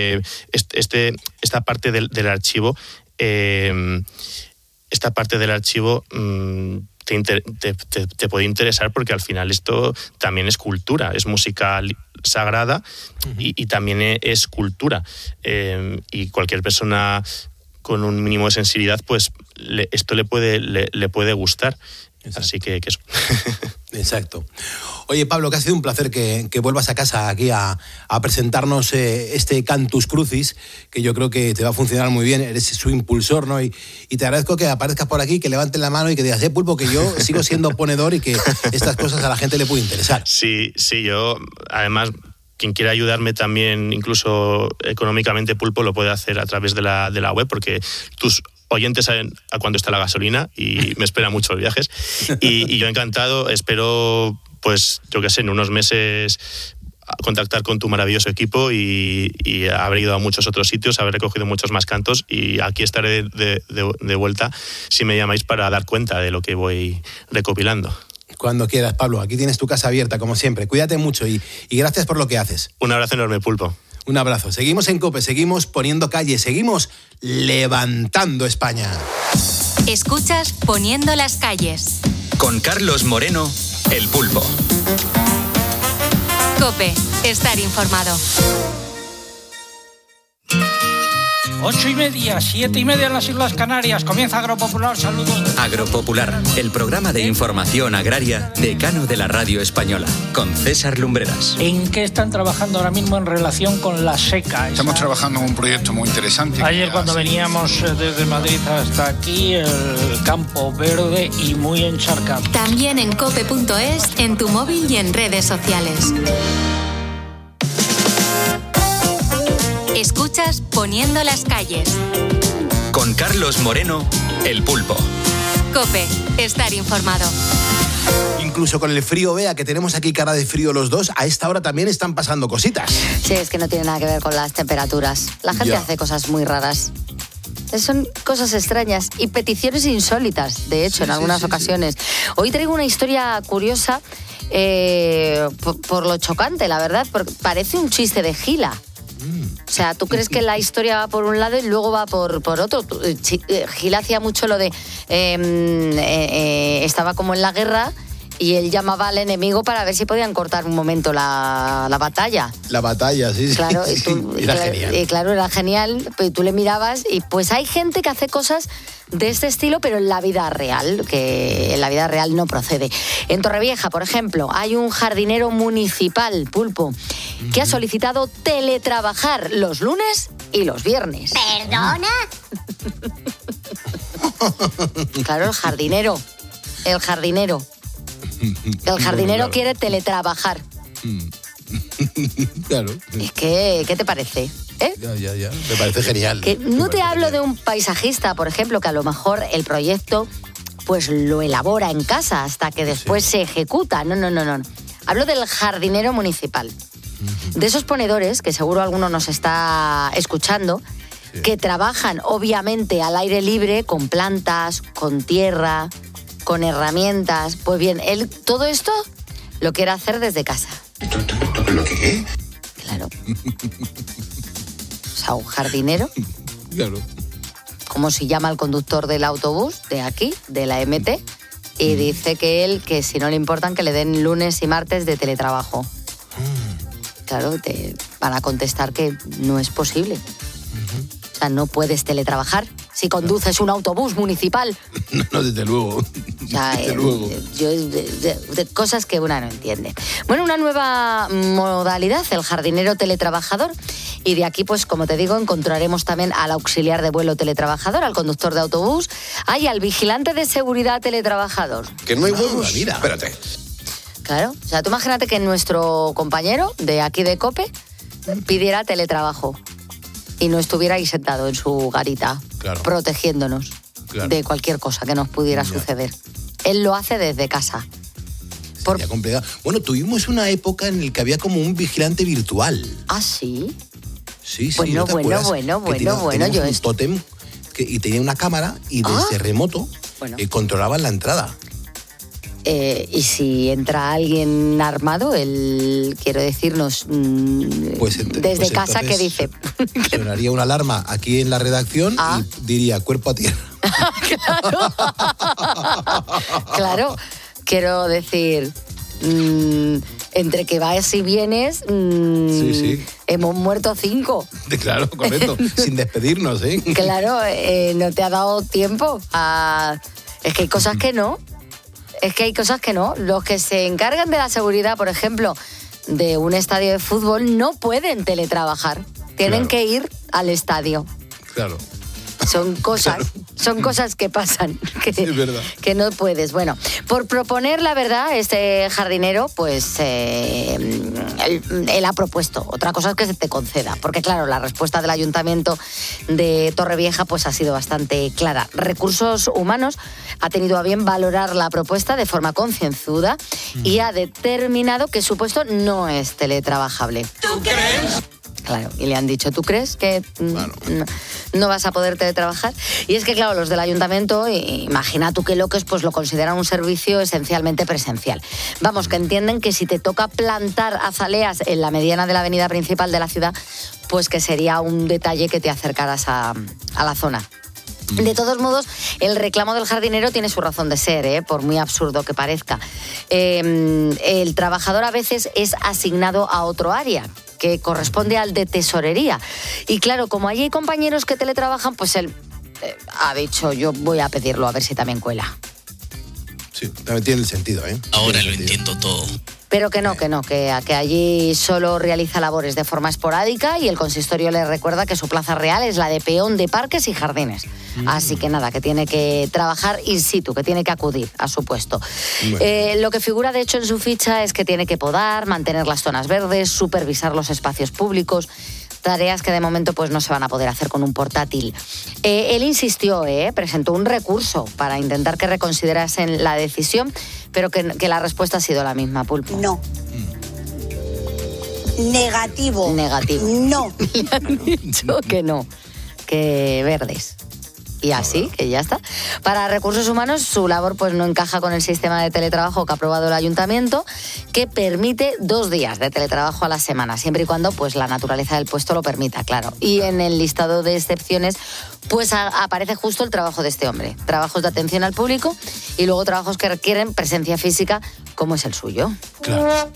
esta parte del archivo, te puede interesar, porque al final esto también es cultura, es música sagrada y también es cultura, y cualquier persona con un mínimo de sensibilidad, pues esto le puede gustar. Exacto. Así que eso. Exacto. Oye, Pablo, que ha sido un placer que vuelvas a casa aquí a presentarnos este Cantus Crucis, que yo creo que te va a funcionar muy bien. Eres su impulsor, ¿no? Y te agradezco que aparezcas por aquí, que levantes la mano y que digas, Pulpo, que yo sigo siendo ponedor y que estas cosas a la gente le puede interesar. Sí, yo además quien quiera ayudarme también, incluso económicamente, Pulpo, lo puede hacer a través de la web, porque tus oyentes saben a cuánto está la gasolina y me esperan muchos viajes. Y yo encantado, espero, pues, yo qué sé, en unos meses contactar con tu maravilloso equipo y haber ido a muchos otros sitios, haber recogido muchos más cantos, y aquí estaré de vuelta si me llamáis para dar cuenta de lo que voy recopilando. Cuando quieras, Pablo. Aquí tienes tu casa abierta, como siempre. Cuídate mucho y gracias por lo que haces. Un abrazo enorme, Pulpo. Un abrazo. Seguimos en COPE, seguimos poniendo calle, seguimos levantando España. Escuchas Poniendo las calles. Con Carlos Moreno, El Pulpo. COPE, estar informado. 8:30, 7:30 en las Islas Canarias. Comienza Agropopular. Saludos. Agropopular, el programa de información agraria decano de la radio española, con César Lumbreras. ¿En qué están trabajando ahora mismo en relación con la seca? Estamos trabajando en un proyecto muy interesante. Ayer cuando veníamos desde Madrid hasta aquí, el campo verde y muy encharcado. También en cope.es, en tu móvil y en redes sociales. Escuchas Poniendo las calles. Con Carlos Moreno, El Pulpo. COPE, estar informado. Incluso con el frío, vea que tenemos aquí cara de frío los dos, a esta hora también están pasando cositas. Sí, es que no tiene nada que ver con las temperaturas. La gente hace cosas muy raras. Son cosas extrañas y peticiones insólitas, de hecho, en algunas ocasiones. Hoy traigo una historia curiosa por lo chocante, la verdad, porque parece un chiste de Gila. O sea, tú crees que la historia va por un lado y luego va por otro. Gil hacía mucho lo de... estaba como en la guerra y él llamaba al enemigo para ver si podían cortar un momento la batalla. La batalla, sí. Claro, sí, era genial. Claro, era genial. Pero tú le mirabas y pues hay gente que hace cosas de este estilo, pero en la vida real, que en la vida real no procede. En Torrevieja, por ejemplo, hay un jardinero municipal, Pulpo, que ha solicitado teletrabajar los lunes y los viernes. ¿Perdona? Claro, el jardinero quiere teletrabajar. Claro. Es que, ¿qué te parece? Ya. Me parece genial. Que no te hablo de un paisajista, por ejemplo, que a lo mejor el proyecto pues lo elabora en casa hasta que después se ejecuta. No. Hablo del jardinero municipal. De esos ponedores, que seguro alguno nos está escuchando, que trabajan obviamente al aire libre, con plantas, con tierra, con herramientas. Pues bien, él todo esto lo quiere hacer desde casa. ¿Lo qué? Claro. O sea, un jardinero. Claro. Como se llama el conductor del autobús de aquí, de la MT, y dice que si no le importan, que le den lunes y martes de teletrabajo. Claro, te van a contestar que no es posible. O sea, no puedes teletrabajar si conduces un autobús municipal. No, desde luego. O sea, desde luego. De cosas que una no entiende. Bueno, una nueva modalidad, el jardinero teletrabajador. Y de aquí, pues, como te digo, encontraremos también al auxiliar de vuelo teletrabajador, al conductor de autobús, al vigilante de seguridad teletrabajador. Que no hay huevos. Mira. Espérate. Claro. O sea, tú imagínate que nuestro compañero de aquí de COPE pidiera teletrabajo y no estuviera ahí sentado en su garita, protegiéndonos de cualquier cosa que nos pudiera suceder. Él lo hace desde casa. Sería complicado. Bueno, tuvimos una época en la que había como un vigilante virtual. ¿Ah, sí? Sí. Bueno. Yo un tótem y tenía una cámara y desde remoto controlaban la entrada. Y si entra alguien armado, él, quiero decirnos, desde casa, ¿qué dice? Sonaría una alarma aquí en la redacción y diría cuerpo a tierra. Claro, quiero decir, entre que vas y vienes, hemos muerto 5. Claro, correcto, sin despedirnos, ¿eh? Claro, no te ha dado tiempo a... Es que hay cosas que no. Los que se encargan de la seguridad, por ejemplo, de un estadio de fútbol, no pueden teletrabajar. Tienen que ir al estadio. Claro. Son cosas son cosas que pasan, Es verdad. que no puedes. Bueno, por proponer la verdad, este jardinero, pues él ha propuesto. Otra cosa es que se te conceda, porque claro, la respuesta del Ayuntamiento de Torrevieja pues ha sido bastante clara. Recursos Humanos ha tenido a bien valorar la propuesta de forma concienzuda y ha determinado que su puesto no es teletrabajable. ¿Tú crees? Claro, y le han dicho, ¿tú crees que no vas a poder teletrabajar? Y es que, claro, los del ayuntamiento, imagina tú qué locos, pues lo consideran un servicio esencialmente presencial. Vamos, que entienden que si te toca plantar azaleas en la mediana de la avenida principal de la ciudad, pues que sería un detalle que te acercaras a la zona. De todos modos, el reclamo del jardinero tiene su razón de ser, por muy absurdo que parezca. El trabajador a veces es asignado a otro área, que corresponde al de tesorería. Y claro, como allí hay compañeros que teletrabajan, pues él ha dicho, yo voy a pedirlo a ver si también cuela. Sí, también tiene el sentido, ¿eh? Ahora lo entiendo todo. Pero que allí solo realiza labores de forma esporádica y el consistorio le recuerda que su plaza real es la de peón de parques y jardines. Así que nada, que tiene que trabajar in situ, que tiene que acudir a su puesto. Bueno. Lo que figura de hecho en su ficha es que tiene que podar, mantener las zonas verdes, supervisar los espacios públicos, tareas que de momento pues no se van a poder hacer con un portátil. Él insistió, presentó un recurso para intentar que reconsiderasen la decisión, pero que la respuesta ha sido la misma, Pulpo. No. Negativo. No. Le han dicho que no, que verdes. Y así, que ya está. Para Recursos Humanos, su labor pues no encaja con el sistema de teletrabajo que ha aprobado el Ayuntamiento, que permite 2 días de teletrabajo a la semana, siempre y cuando pues la naturaleza del puesto lo permita, claro. Y en el listado de excepciones, pues aparece justo el trabajo de este hombre. Trabajos de atención al público y luego trabajos que requieren presencia física, como es el suyo. Claro.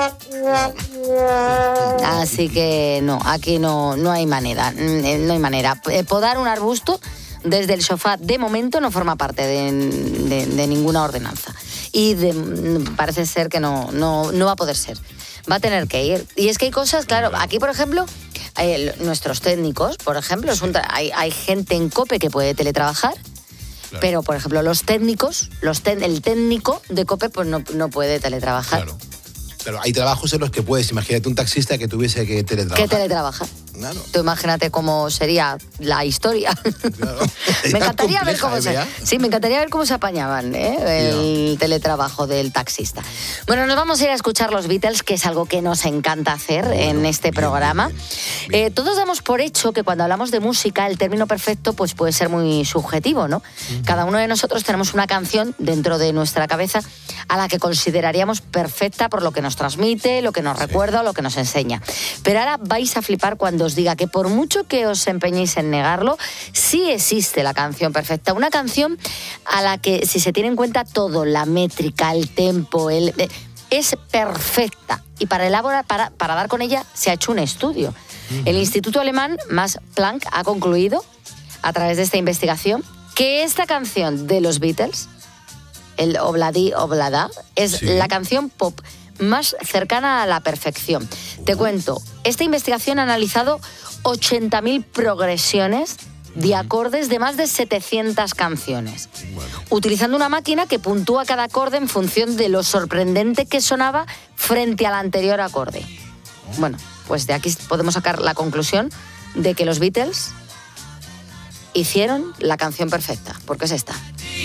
Así que no, aquí no hay manera. No hay manera. Podar un arbusto desde el sofá, de momento, no forma parte de ninguna ordenanza. Y parece ser que no va a poder ser. Va a tener que ir. Y es que hay cosas, claro, aquí, por ejemplo, nuestros técnicos, por ejemplo, hay gente en COPE que puede teletrabajar, claro. Pero, por ejemplo, los técnicos, el técnico de COPE pues no puede teletrabajar. Claro, hay trabajos en los que puedes, imagínate un taxista que tuviese que teletrabajar. Que teletrabaja. Claro. Tú imagínate cómo sería la historia. Claro. Me encantaría ver cómo me encantaría ver cómo se apañaban el teletrabajo del taxista. Bueno, nos vamos a ir a escuchar los Beatles, que es algo que nos encanta hacer en este programa. Bien. Todos damos por hecho que cuando hablamos de música el término perfecto pues puede ser muy subjetivo, ¿no? Cada uno de nosotros tenemos una canción dentro de nuestra cabeza a la que consideraríamos perfecta por lo que nos transmite, lo que nos recuerda o lo que nos enseña. Pero ahora vais a flipar cuando os diga que por mucho que os empeñéis en negarlo, sí existe la canción perfecta. Una canción a la que, si se tiene en cuenta todo, la métrica, el tempo, es perfecta. Y para dar con ella se ha hecho un estudio. El Instituto Alemán Max Planck ha concluido, a través de esta investigación, que esta canción de los Beatles, el Obladi Oblada, es la canción pop más cercana a la perfección. Te cuento, esta investigación ha analizado 80.000 progresiones de acordes de más de 700 canciones, utilizando una máquina que puntúa cada acorde en función de lo sorprendente que sonaba frente al anterior acorde. Bueno, pues de aquí podemos sacar la conclusión de que los Beatles hicieron la canción perfecta, porque es esta.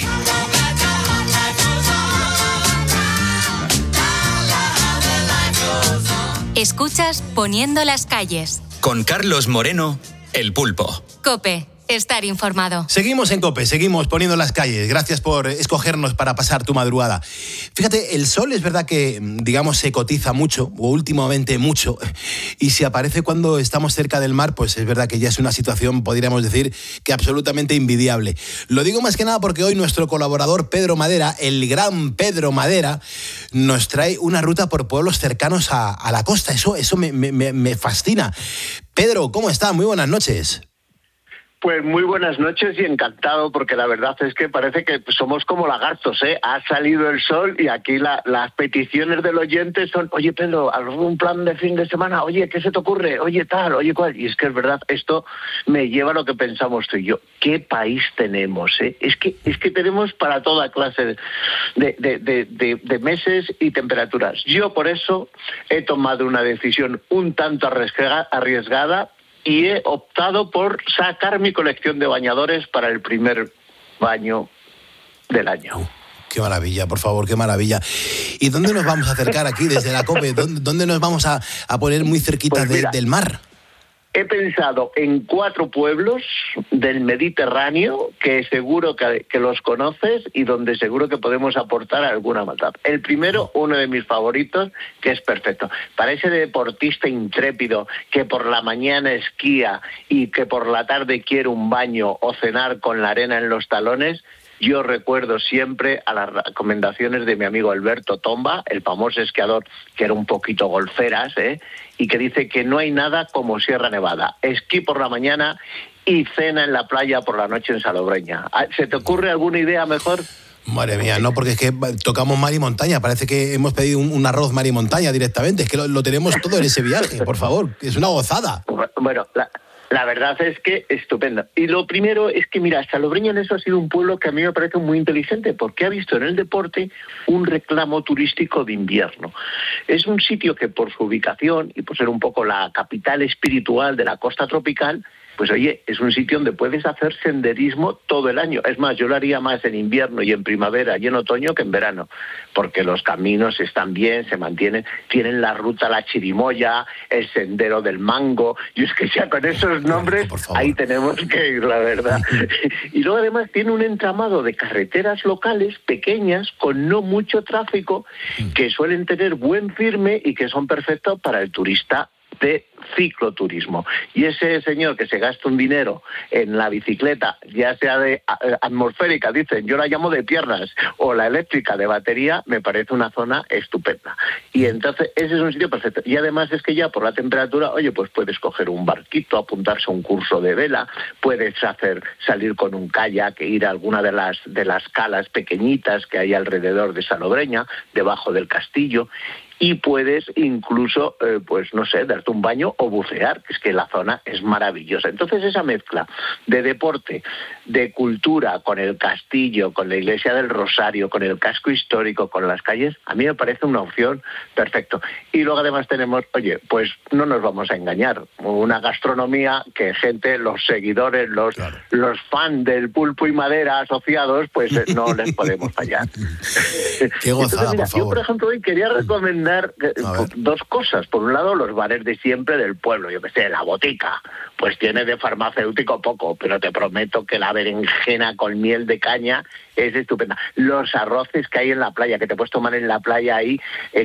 Escuchas Poniendo las calles. Con Carlos Moreno, El Pulpo. COPE. Estar informado. Seguimos en COPE, seguimos poniendo las calles. Gracias por escogernos para pasar tu madrugada. Fíjate, el sol es verdad que, digamos, se cotiza mucho, o últimamente mucho, y si aparece cuando estamos cerca del mar, pues es verdad que ya es una situación, podríamos decir, que absolutamente envidiable. Lo digo más que nada porque hoy nuestro colaborador Pedro Madera, el gran Pedro Madera, nos trae una ruta por pueblos cercanos a la costa. Eso me fascina. Pedro, ¿cómo está? Muy buenas noches. Pues muy buenas noches y encantado, porque la verdad es que parece que somos como lagartos, ¿eh? Ha salido el sol y aquí las peticiones del oyente son: oye, Pedro, algún plan de fin de semana, oye, ¿qué se te ocurre? Oye, tal, oye, cuál. Y es que es verdad, esto me lleva a lo que pensamos tú y yo. ¿Qué país tenemos, eh? Es que tenemos para toda clase de meses y temperaturas. Yo por eso he tomado una decisión un tanto arriesgada, y he optado por sacar mi colección de bañadores para el primer baño del año. Qué maravilla, por favor, qué maravilla. ¿Y dónde nos vamos a acercar aquí desde la COPE? ¿Dónde nos vamos a poner muy cerquita Pues mira, del mar? He pensado en 4 pueblos del Mediterráneo que seguro que los conoces y donde seguro que podemos aportar alguna maldad. El primero, uno de mis favoritos, que es perfecto. Para ese deportista intrépido que por la mañana esquía y que por la tarde quiere un baño o cenar con la arena en los talones, yo recuerdo siempre a las recomendaciones de mi amigo Alberto Tomba, el famoso esquiador que era un poquito golferas, y que dice que no hay nada como Sierra Nevada. Esquí por la mañana y cena en la playa por la noche en Salobreña. ¿Se te ocurre alguna idea mejor? Madre mía, no, porque es que tocamos mar y montaña. Parece que hemos pedido un arroz mar y montaña directamente. Es que lo tenemos todo en ese viaje, por favor. Es una gozada. Bueno, la verdad es que estupendo. Y lo primero es que, mira, Salobreña en eso ha sido un pueblo que a mí me parece muy inteligente, porque ha visto en el deporte un reclamo turístico de invierno. Es un sitio que por su ubicación y por ser un poco la capital espiritual de la costa tropical, pues oye, es un sitio donde puedes hacer senderismo todo el año. Es más, yo lo haría más en invierno y en primavera y en otoño que en verano, porque los caminos están bien, se mantienen, tienen la ruta La Chirimoya, el sendero del Mango, y es que ya con esos nombres ahí tenemos que ir, la verdad. Y luego además tiene un entramado de carreteras locales pequeñas con no mucho tráfico que suelen tener buen firme y que son perfectos para el turista de cicloturismo. Y ese señor que se gasta un dinero en la bicicleta, ya sea de atmosférica, dicen, yo la llamo de piernas, o la eléctrica de batería, me parece una zona estupenda. Y entonces ese es un sitio perfecto. Y además es que ya por la temperatura, oye, pues puedes coger un barquito, apuntarse a un curso de vela, puedes salir con un kayak, ir a alguna de las calas pequeñitas que hay alrededor de Salobreña, debajo del castillo, y puedes incluso, pues no sé, darte un baño o bucear, que es que la zona es maravillosa. Entonces esa mezcla de deporte, de cultura, con el castillo, con la iglesia del Rosario, con el casco histórico, con las calles, a mí me parece una opción perfecta. Y luego además tenemos, oye, pues no nos vamos a engañar, una gastronomía que gente, los seguidores, los fans del pulpo y madera asociados, pues no les podemos fallar. Qué gozada, entonces, mira, por favor. Yo, por ejemplo, hoy quería recomendar dos cosas. Por un lado, los bares de siempre del pueblo. Yo que sé, la botica, pues tiene de farmacéutico poco, pero te prometo que la berenjena con miel de caña es estupenda. Los arroces que hay en la playa, que te puedes tomar en la playa ahí,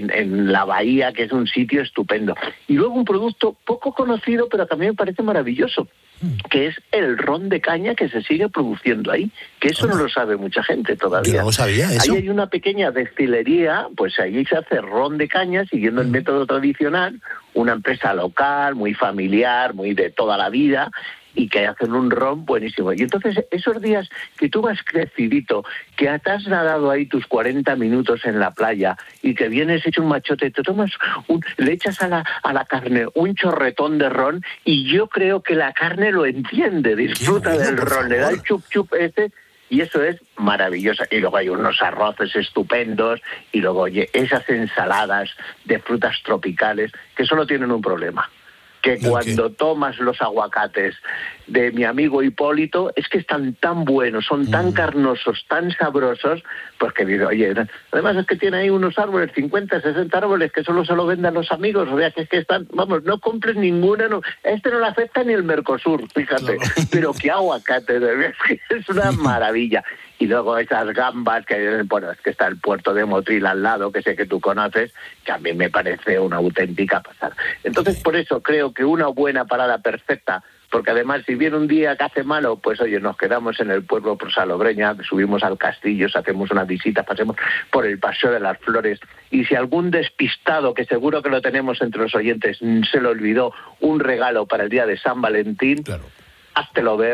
en la bahía, que es un sitio estupendo. Y luego un producto poco conocido, pero que a mí me parece maravilloso, que es el ron de caña que se sigue produciendo ahí, que eso no lo sabe mucha gente todavía. Yo no sabía eso. Ahí hay una pequeña destilería, pues allí se hace ron de caña siguiendo el método tradicional, una empresa local, muy familiar, muy de toda la vida, y que hacen un ron buenísimo. Y entonces esos días que tú vas crecidito, que te has nadado ahí tus 40 minutos en la playa y que vienes hecho un machote, te tomas le echas a la carne un chorretón de ron y yo creo que la carne lo entiende, disfruta del ron, le da el chup chup y eso es maravilloso. Y luego hay unos arroces estupendos y luego, oye, esas ensaladas de frutas tropicales que solo tienen un problema, que cuando tomas los aguacates de mi amigo Hipólito, es que están tan buenos, son tan carnosos, tan sabrosos, pues que digo, oye, además es que tiene ahí unos árboles, 50, 60 árboles, que solo se lo venden los amigos, o sea, que es que están, vamos, no compres ninguna, no, no le afecta ni el Mercosur, fíjate, pero qué aguacate, es una maravilla. Y luego esas gambas, bueno, es que está el puerto de Motril al lado, que sé que tú conoces, que a mí me parece una auténtica pasada. Entonces, por eso creo que una buena parada perfecta, porque además si viene un día que hace malo, pues oye, nos quedamos en el pueblo por Salobreña, subimos al castillo, hacemos una visita, pasemos por el Paseo de las Flores, y si algún despistado, que seguro que lo tenemos entre los oyentes, se le olvidó un regalo para el día de San Valentín, háztelo ver,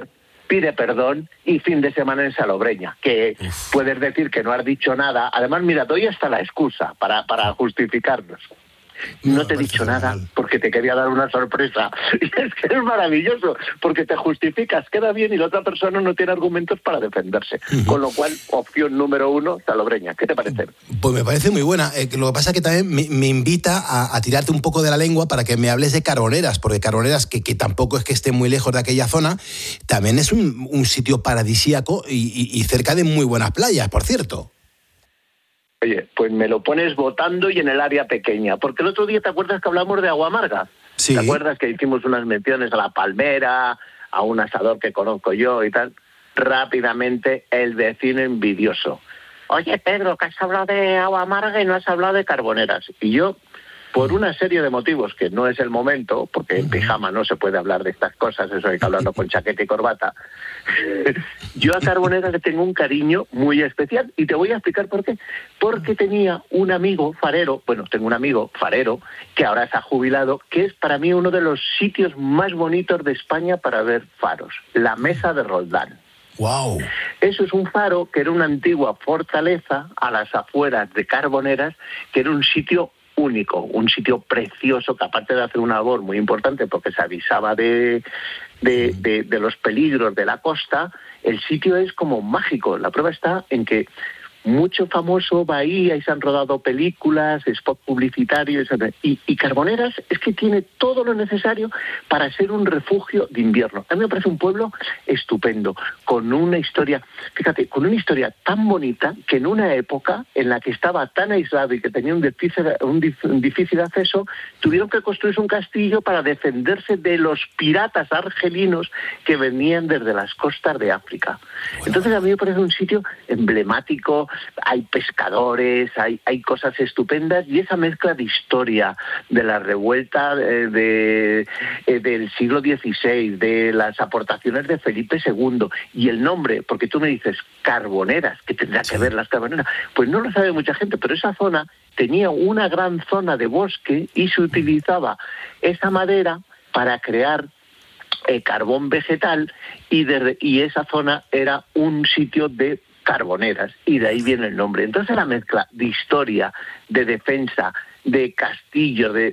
pide perdón y fin de semana en Salobreña, que puedes decir que no has dicho nada. Además, mira, doy hasta la excusa para justificarnos. No te he dicho nada porque te quería dar una sorpresa. Y es que es maravilloso, porque te justificas, queda bien y la otra persona no tiene argumentos para defenderse. Con lo cual, opción número 1, Salobreña. ¿Qué te parece? Pues me parece muy buena. Lo que pasa es que también me invita a tirarte un poco de la lengua para que me hables de Carboneras, porque Carboneras, que tampoco es que esté muy lejos de aquella zona, también es un sitio paradisíaco y cerca de muy buenas playas, por cierto. Oye, pues me lo pones votando y en el área pequeña, porque el otro día, ¿te acuerdas que hablamos de Agua Amarga? Sí. ¿Te acuerdas que hicimos unas menciones a La Palmera, a un asador que conozco yo y tal? Rápidamente, el vecino envidioso. Oye, Pedro, que has hablado de Agua Amarga y no has hablado de Carboneras. Y yo, por una serie de motivos, que no es el momento, porque en pijama no se puede hablar de estas cosas, eso hay que hablarlo con chaqueta y corbata, yo a Carboneras le tengo un cariño muy especial, y te voy a explicar por qué. Porque tenía un amigo farero, tengo un amigo farero, que ahora se ha jubilado, que es para mí uno de los sitios más bonitos de España para ver faros, la Mesa de Roldán. ¡Wow! Eso es un faro que era una antigua fortaleza a las afueras de Carboneras, que era un sitio único, un sitio precioso, que aparte de hacer una labor muy importante porque se avisaba de los peligros de la costa, el sitio es como mágico. La prueba está en que mucho famoso va ahí, ahí se han rodado películas, spots publicitarios, y Carboneras es que tiene todo lo necesario para ser un refugio de invierno. A mí me parece un pueblo estupendo, con una historia, fíjate, con una historia tan bonita que en una época en la que estaba tan aislado y que tenía un difícil acceso, tuvieron que construirse un castillo para defenderse de los piratas argelinos que venían desde las costas de África. Entonces a mí me parece un sitio emblemático, hay pescadores, hay cosas estupendas, y esa mezcla de historia, de la revuelta del siglo XVI, de las aportaciones de Felipe II, y el nombre, porque tú me dices Carboneras, ¿qué tendrá que ver las Carboneras? Pues no lo sabe mucha gente, pero esa zona tenía una gran zona de bosque y se utilizaba esa madera para crear carbón vegetal, y esa zona era un sitio de Carboneras, y de ahí viene el nombre. Entonces la mezcla de historia, de defensa, de castillo, de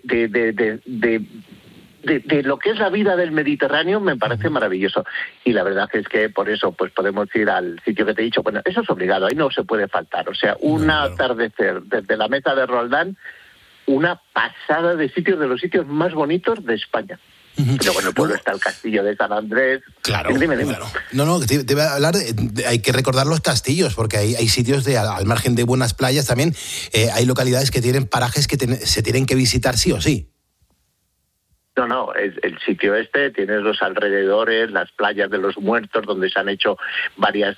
lo que es la vida del Mediterráneo, me parece maravilloso. Y la verdad es que por eso pues podemos ir al sitio que te he dicho. Bueno, eso es obligado, ahí no se puede faltar. O sea, un atardecer desde la Mesa de Roldán, una pasada de sitios, de los sitios más bonitos de España. Pero bueno, el pueblo está el castillo de San Andrés. Claro, claro. No, te voy a hablar, hay que recordar los castillos, porque hay sitios al margen de buenas playas también, hay localidades que tienen parajes que se tienen que visitar sí o sí. No, el sitio tienes los alrededores, las playas de los Muertos, donde se han hecho varios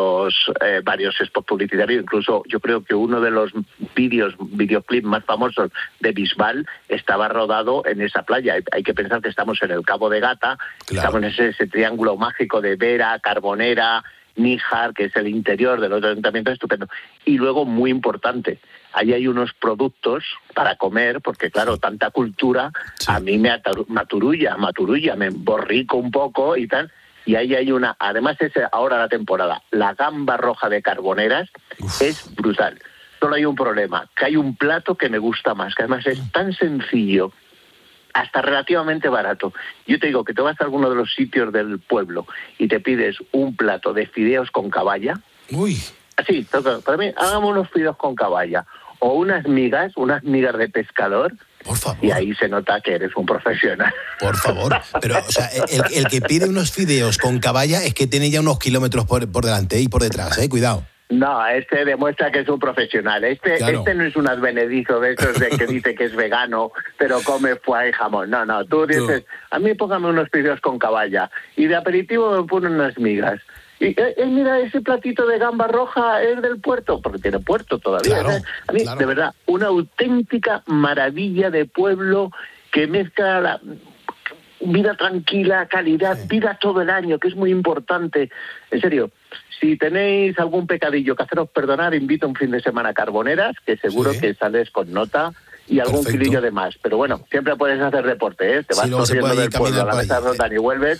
spots publicitarios. Incluso yo creo que uno de los videoclips más famosos de Bisbal estaba rodado en esa playa. Hay que pensar que estamos en el Cabo de Gata, estamos en ese triángulo mágico de Vera, Carbonera, Níjar, que es el interior del otro ayuntamiento, estupendo. Y luego, muy importante, ahí hay unos productos para comer, porque claro, tanta cultura, a mí me maturulla, me emborrico un poco y tal, y ahí hay además es ahora la temporada, la gamba roja de Carboneras es brutal. Solo hay un problema, que hay un plato que me gusta más, que además es tan sencillo, hasta relativamente barato. Yo te digo que te vas a alguno de los sitios del pueblo y te pides un plato de fideos con caballa. Uy. Así, para mí, hagamos unos fideos con caballa o unas migas de pescador. Por favor. Y ahí se nota que eres un profesional. Por favor. Pero, o sea, el que pide unos fideos con caballa es que tiene ya unos kilómetros por delante y por detrás, cuidado. No, demuestra que es un profesional. Claro. No es un advenedizo de esos de que dice que es vegano, pero come foie y jamón. No, tú dices, a mí póngame unos fideos con caballa y de aperitivo me ponen unas migas. Y mira, ese platito de gamba roja es del puerto, porque tiene puerto todavía. Claro, a mí, de verdad, una auténtica maravilla de pueblo que mezcla la vida tranquila, calidad, vida todo el año, que es muy importante. En serio, si tenéis algún pecadillo que haceros perdonar, invito un fin de semana a Carboneras, que seguro que sales con nota, y algún kilillo de más. Pero bueno, siempre puedes hacer deporte, Te vas corriendo del pueblo a la Mesa de Roldán y vuelves.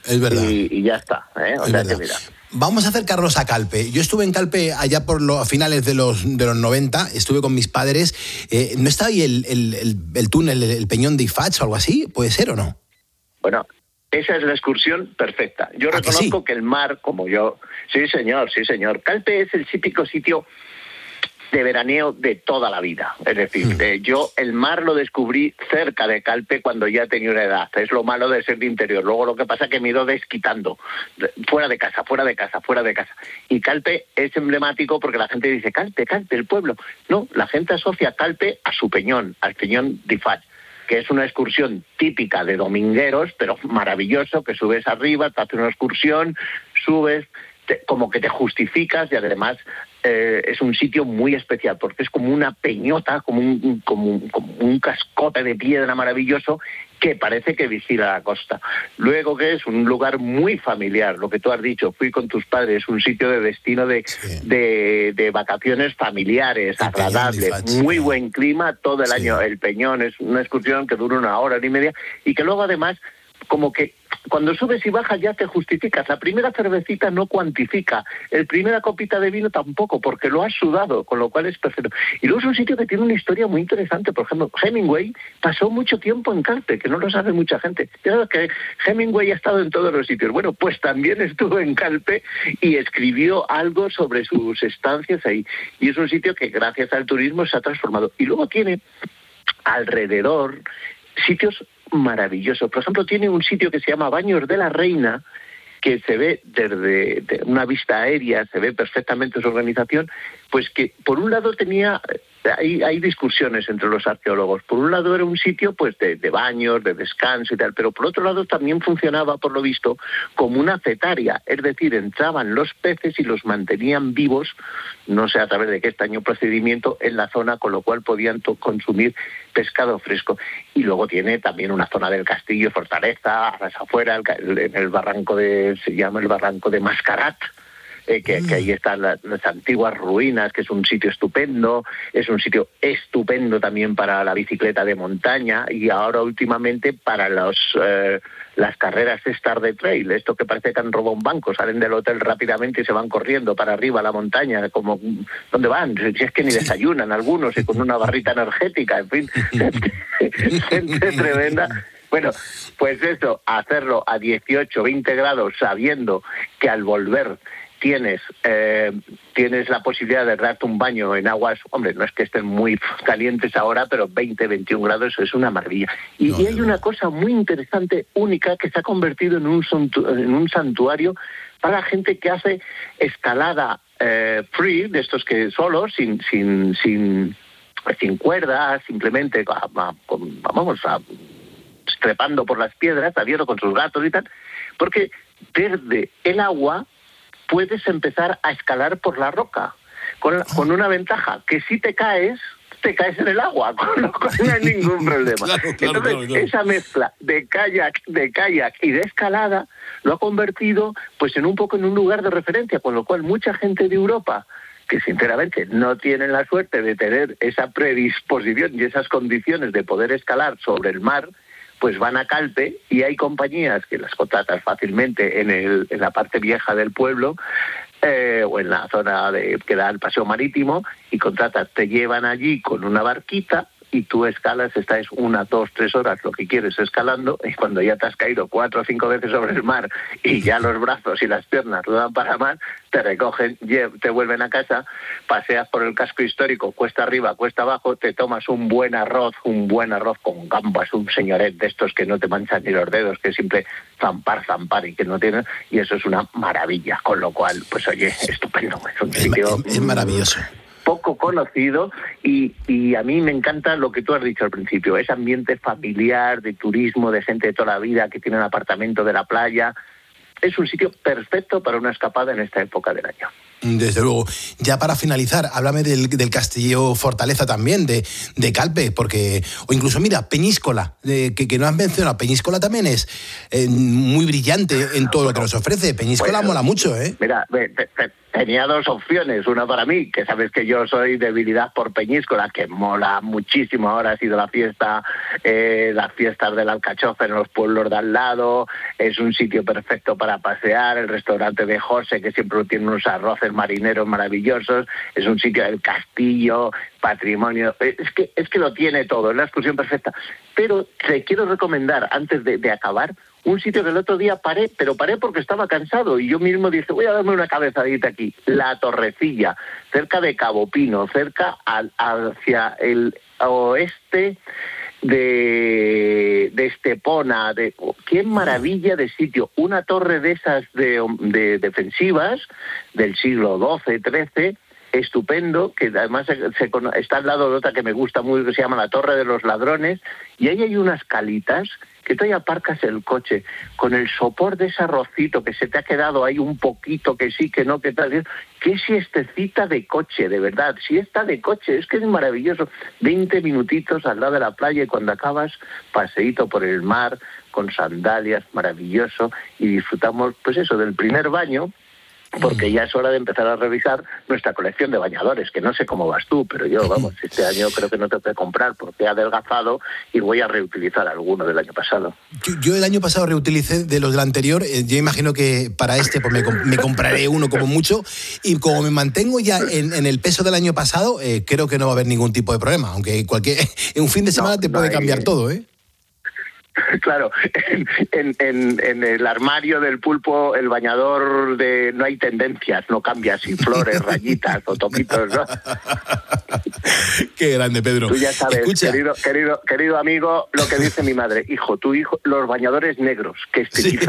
Es verdad. Y ya está, ¿eh? O sea que mira. Vamos a acercarnos a Calpe. Yo estuve en Calpe allá a finales de los 90, estuve con mis padres. ¿No está ahí el túnel, el Peñón de Ifats o algo así? ¿Puede ser o no? Bueno, esa es la excursión perfecta. Yo reconozco que el mar, como yo... Sí, señor. Calpe es el típico sitio de veraneo de toda la vida. Es decir, yo el mar lo descubrí cerca de Calpe cuando ya tenía una edad. Es lo malo de ser de interior. Luego lo que pasa es que me he ido desquitando. Fuera de casa. Y Calpe es emblemático porque la gente dice, Calpe, el pueblo. No, la gente asocia Calpe a su peñón, al Peñón de Ifats, que es una excursión típica de domingueros, pero maravilloso, que subes arriba, te haces una excursión, subes, como que te justificas y además es un sitio muy especial porque es como una peñota, como un cascote de piedra maravilloso que parece que vigila la costa. Luego que es un lugar muy familiar, lo que tú has dicho, fui con tus padres, un sitio de destino de vacaciones familiares, agradable, muy buen clima todo el año. El Peñón es una excursión que dura 1 hora y media y que luego además como que cuando subes y bajas ya te justificas. La primera cervecita no cuantifica, el primera copita de vino tampoco, porque lo has sudado, con lo cual es perfecto. Y luego es un sitio que tiene una historia muy interesante. Por ejemplo, Hemingway pasó mucho tiempo en Calpe, que no lo sabe mucha gente. Ya sabes que Hemingway ha estado en todos los sitios. Bueno, pues también estuvo en Calpe y escribió algo sobre sus estancias ahí. Y es un sitio que gracias al turismo se ha transformado. Y luego tiene alrededor sitios maravillosos. Por ejemplo, tiene un sitio que se llama Baños de la Reina, que se ve desde una vista aérea, se ve perfectamente su organización, pues que por un lado tenía... Hay discusiones entre los arqueólogos. Por un lado era un sitio pues de baños, de descanso y tal, pero por otro lado también funcionaba, por lo visto, como una cetaria, es decir, entraban los peces y los mantenían vivos, no sé a través de qué extraño procedimiento, en la zona, con lo cual podían consumir pescado fresco. Y luego tiene también una zona del castillo, fortaleza, a las afueras, en el barranco se llama el barranco de Mascarat, que ahí están las antiguas ruinas, que es un sitio estupendo, es un sitio estupendo también para la bicicleta de montaña y ahora últimamente para las carreras Star de Trail, esto que parece que han robado un banco, salen del hotel rápidamente y se van corriendo para arriba a la montaña, como ¿dónde van? Si es que ni desayunan algunos y con una barrita energética, en fin, gente tremenda. Bueno, pues eso, hacerlo a 18, 20 grados sabiendo que al volver tienes la posibilidad de darte un baño en aguas, hombre, no es que estén muy calientes ahora, pero 20, 21 grados, eso es una maravilla. Y hay una cosa muy interesante, única, que se ha convertido en un santuario para gente que hace escalada free, de estos que solos, sin cuerdas, simplemente trepando por las piedras, abierto con sus gatos y tal, porque desde el agua puedes empezar a escalar por la roca, con una ventaja, que si te caes en el agua, con lo cual no hay ningún problema. Entonces, esa mezcla de kayak y de escalada lo ha convertido pues en un lugar de referencia, con lo cual mucha gente de Europa, que sinceramente no tienen la suerte de tener esa predisposición y esas condiciones de poder escalar sobre el mar, pues van a Calpe y hay compañías que las contratas fácilmente en la parte vieja del pueblo o en la zona que da el paseo marítimo y te llevan allí con una barquita y tú escalas, estás 1, 2, 3 horas, lo que quieres, escalando, y cuando ya te has caído 4 o 5 veces sobre el mar y ya los brazos y las piernas no dan para más, te recogen, te vuelven a casa, paseas por el casco histórico, cuesta arriba, cuesta abajo, te tomas un buen arroz con gambas, un señoret de estos que no te manchan ni los dedos, que siempre zampar y que no tienen, y eso es una maravilla, con lo cual, pues oye, estupendo, es un sitio... Es maravilloso. Poco conocido y a mí me encanta lo que tú has dicho al principio, ese ambiente familiar, de turismo, de gente de toda la vida que tiene un apartamento de la playa. Es un sitio perfecto para una escapada en esta época del año. Desde luego. Ya para finalizar, háblame del castillo Fortaleza también, de Calpe, porque... O incluso, mira, Peñíscola, que no has mencionado. Peñíscola también es muy brillante en todo lo que nos ofrece. Peñíscola mola mucho, ¿eh? Mira, tenía dos opciones, una para mí, que sabes que yo soy debilidad por Peñíscola, que mola muchísimo. Ahora ha sido la fiesta, las fiestas de la alcachofa en los pueblos de al lado, es un sitio perfecto para pasear, el restaurante de José, que siempre tiene unos arroces marineros maravillosos, es un sitio del castillo, patrimonio, es que lo tiene todo, es la excursión perfecta. Pero te quiero recomendar, antes de acabar, un sitio que el otro día paré porque estaba cansado y yo mismo dije, voy a darme una cabezadita aquí. La Torrecilla, cerca de Cabo Pino, cerca hacia el oeste de Estepona. ¡Qué maravilla de sitio! Una torre de esas de defensivas del siglo XII, XIII, estupendo, que además está al lado de otra que me gusta muy, que se llama la Torre de los Ladrones, y ahí hay unas calitas que tú ahí aparcas el coche con el sopor de ese arrocito que se te ha quedado ahí un poquito, que sí, que no, que tal. Qué siestecita de coche, de verdad, siesta de coche, es que es maravilloso. 20 minutitos al lado de la playa y cuando acabas, paseíto por el mar, con sandalias, maravilloso, y disfrutamos, pues eso, del primer baño, porque ya es hora de empezar a revisar nuestra colección de bañadores, que no sé cómo vas tú, pero yo, vamos, este año creo que no te puedo comprar porque he adelgazado y voy a reutilizar alguno del año pasado. Yo el año pasado reutilicé de los del anterior, yo imagino que para este pues me compraré uno como mucho, y como me mantengo ya en el peso del año pasado, creo que no va a haber ningún tipo de problema, aunque en un fin de semana te puede cambiar todo, ¿eh? Claro, en el armario del pulpo, el bañador no hay tendencias, no cambia, sin flores, rayitas o toquitos, ¿no? Qué grande, Pedro. Tú ya sabes, escucha. querido amigo, lo que dice mi madre, hijo, los bañadores negros, que estilizan.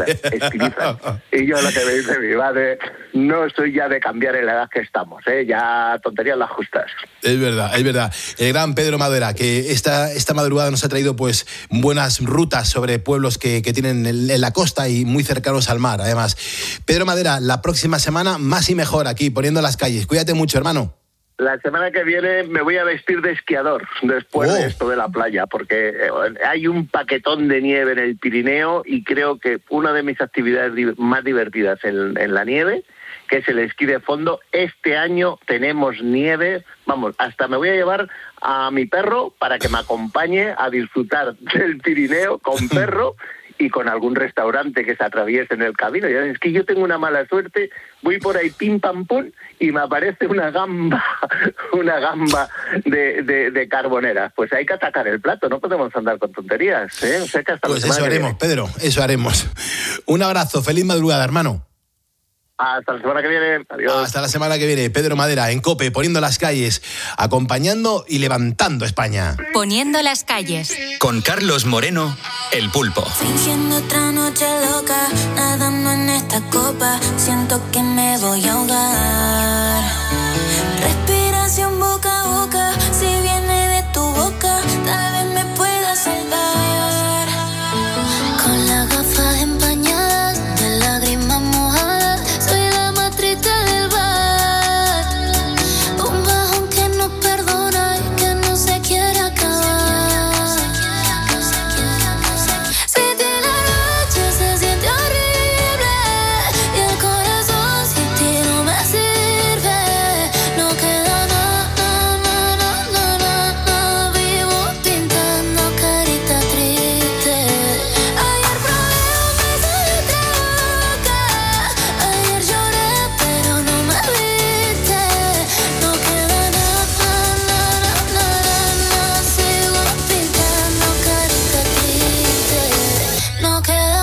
Y yo lo que me dice mi madre, no estoy ya de cambiar en la edad que estamos, ya tonterías las justas. Es verdad. El gran Pedro Madera, que esta madrugada nos ha traído pues buenas rutas sobre pueblos que tienen en la costa y muy cercanos al mar, además. Pedro Madera, la próxima semana más y mejor aquí, poniendo las calles. Cuídate mucho, hermano. La semana que viene me voy a vestir de esquiador después de esto de la playa, porque hay un paquetón de nieve en el Pirineo y creo que una de mis actividades más divertidas en la nieve, que es el esquí de fondo. Este año tenemos nieve, vamos, hasta me voy a llevar a mi perro para que me acompañe a disfrutar del Pirineo con perro y con algún restaurante que se atraviese en el camino. Ya es que yo tengo una mala suerte, voy por ahí pim pam pum y me aparece una gamba de carbonera. Pues hay que atacar el plato, no podemos andar con tonterías, ¿eh? O sea que hasta pues eso haremos, Pedro, eso haremos. Un abrazo, feliz madrugada, hermano. Hasta la semana que viene. Adiós. Hasta la semana que viene. Pedro Madera, en COPE, poniendo las calles, acompañando y levantando España. Poniendo las calles. Con Carlos Moreno, El Pulpo. Fingiendo otra noche loca, nadando en esta copa, siento que me voy a ahogar. Respiración boca a boca, si viene de tu boca, tal vez me pueda salvar. Con las gafas empañadas, de lágrimas mojadas, soy la más triste del bar. Un bajón que no perdona y que no se quiere acabar. Si la noche se siente horrible y el corazón sin ti no me sirve, no queda nada, vivo pintando carita triste. Ayer probé un beso de boca, ayer lloré pero no me viste, no queda nada, sigo pintando carita triste, no queda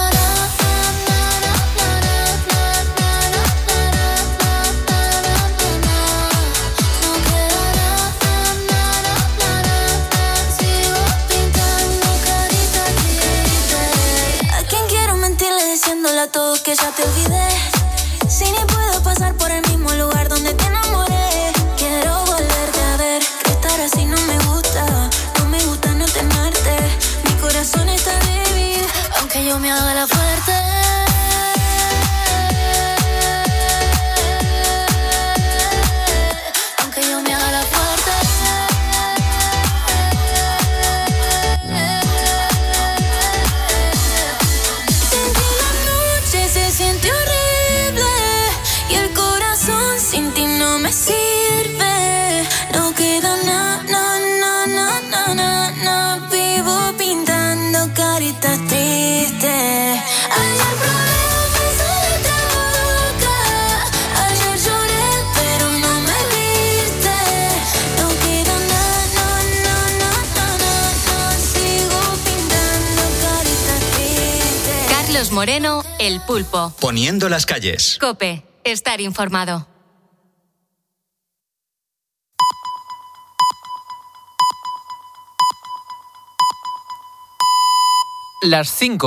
sigo pintando carita triste. ¿A quién quiero mentirle diciéndole a todos que ya te olvidé? Si ni puedo pasar por el mismo lugar donde te enamoré. Quiero volverte a ver, que estar así no me gusta no tenerte. Mi corazón está débil, aunque yo me haga la fuerte. Aunque yo me haga la fuerte. Sin ti la noche se siente horrible y el corazón sin Carlos Moreno, El Pulpo. Poniendo las calles. COPE, estar informado. Las 5.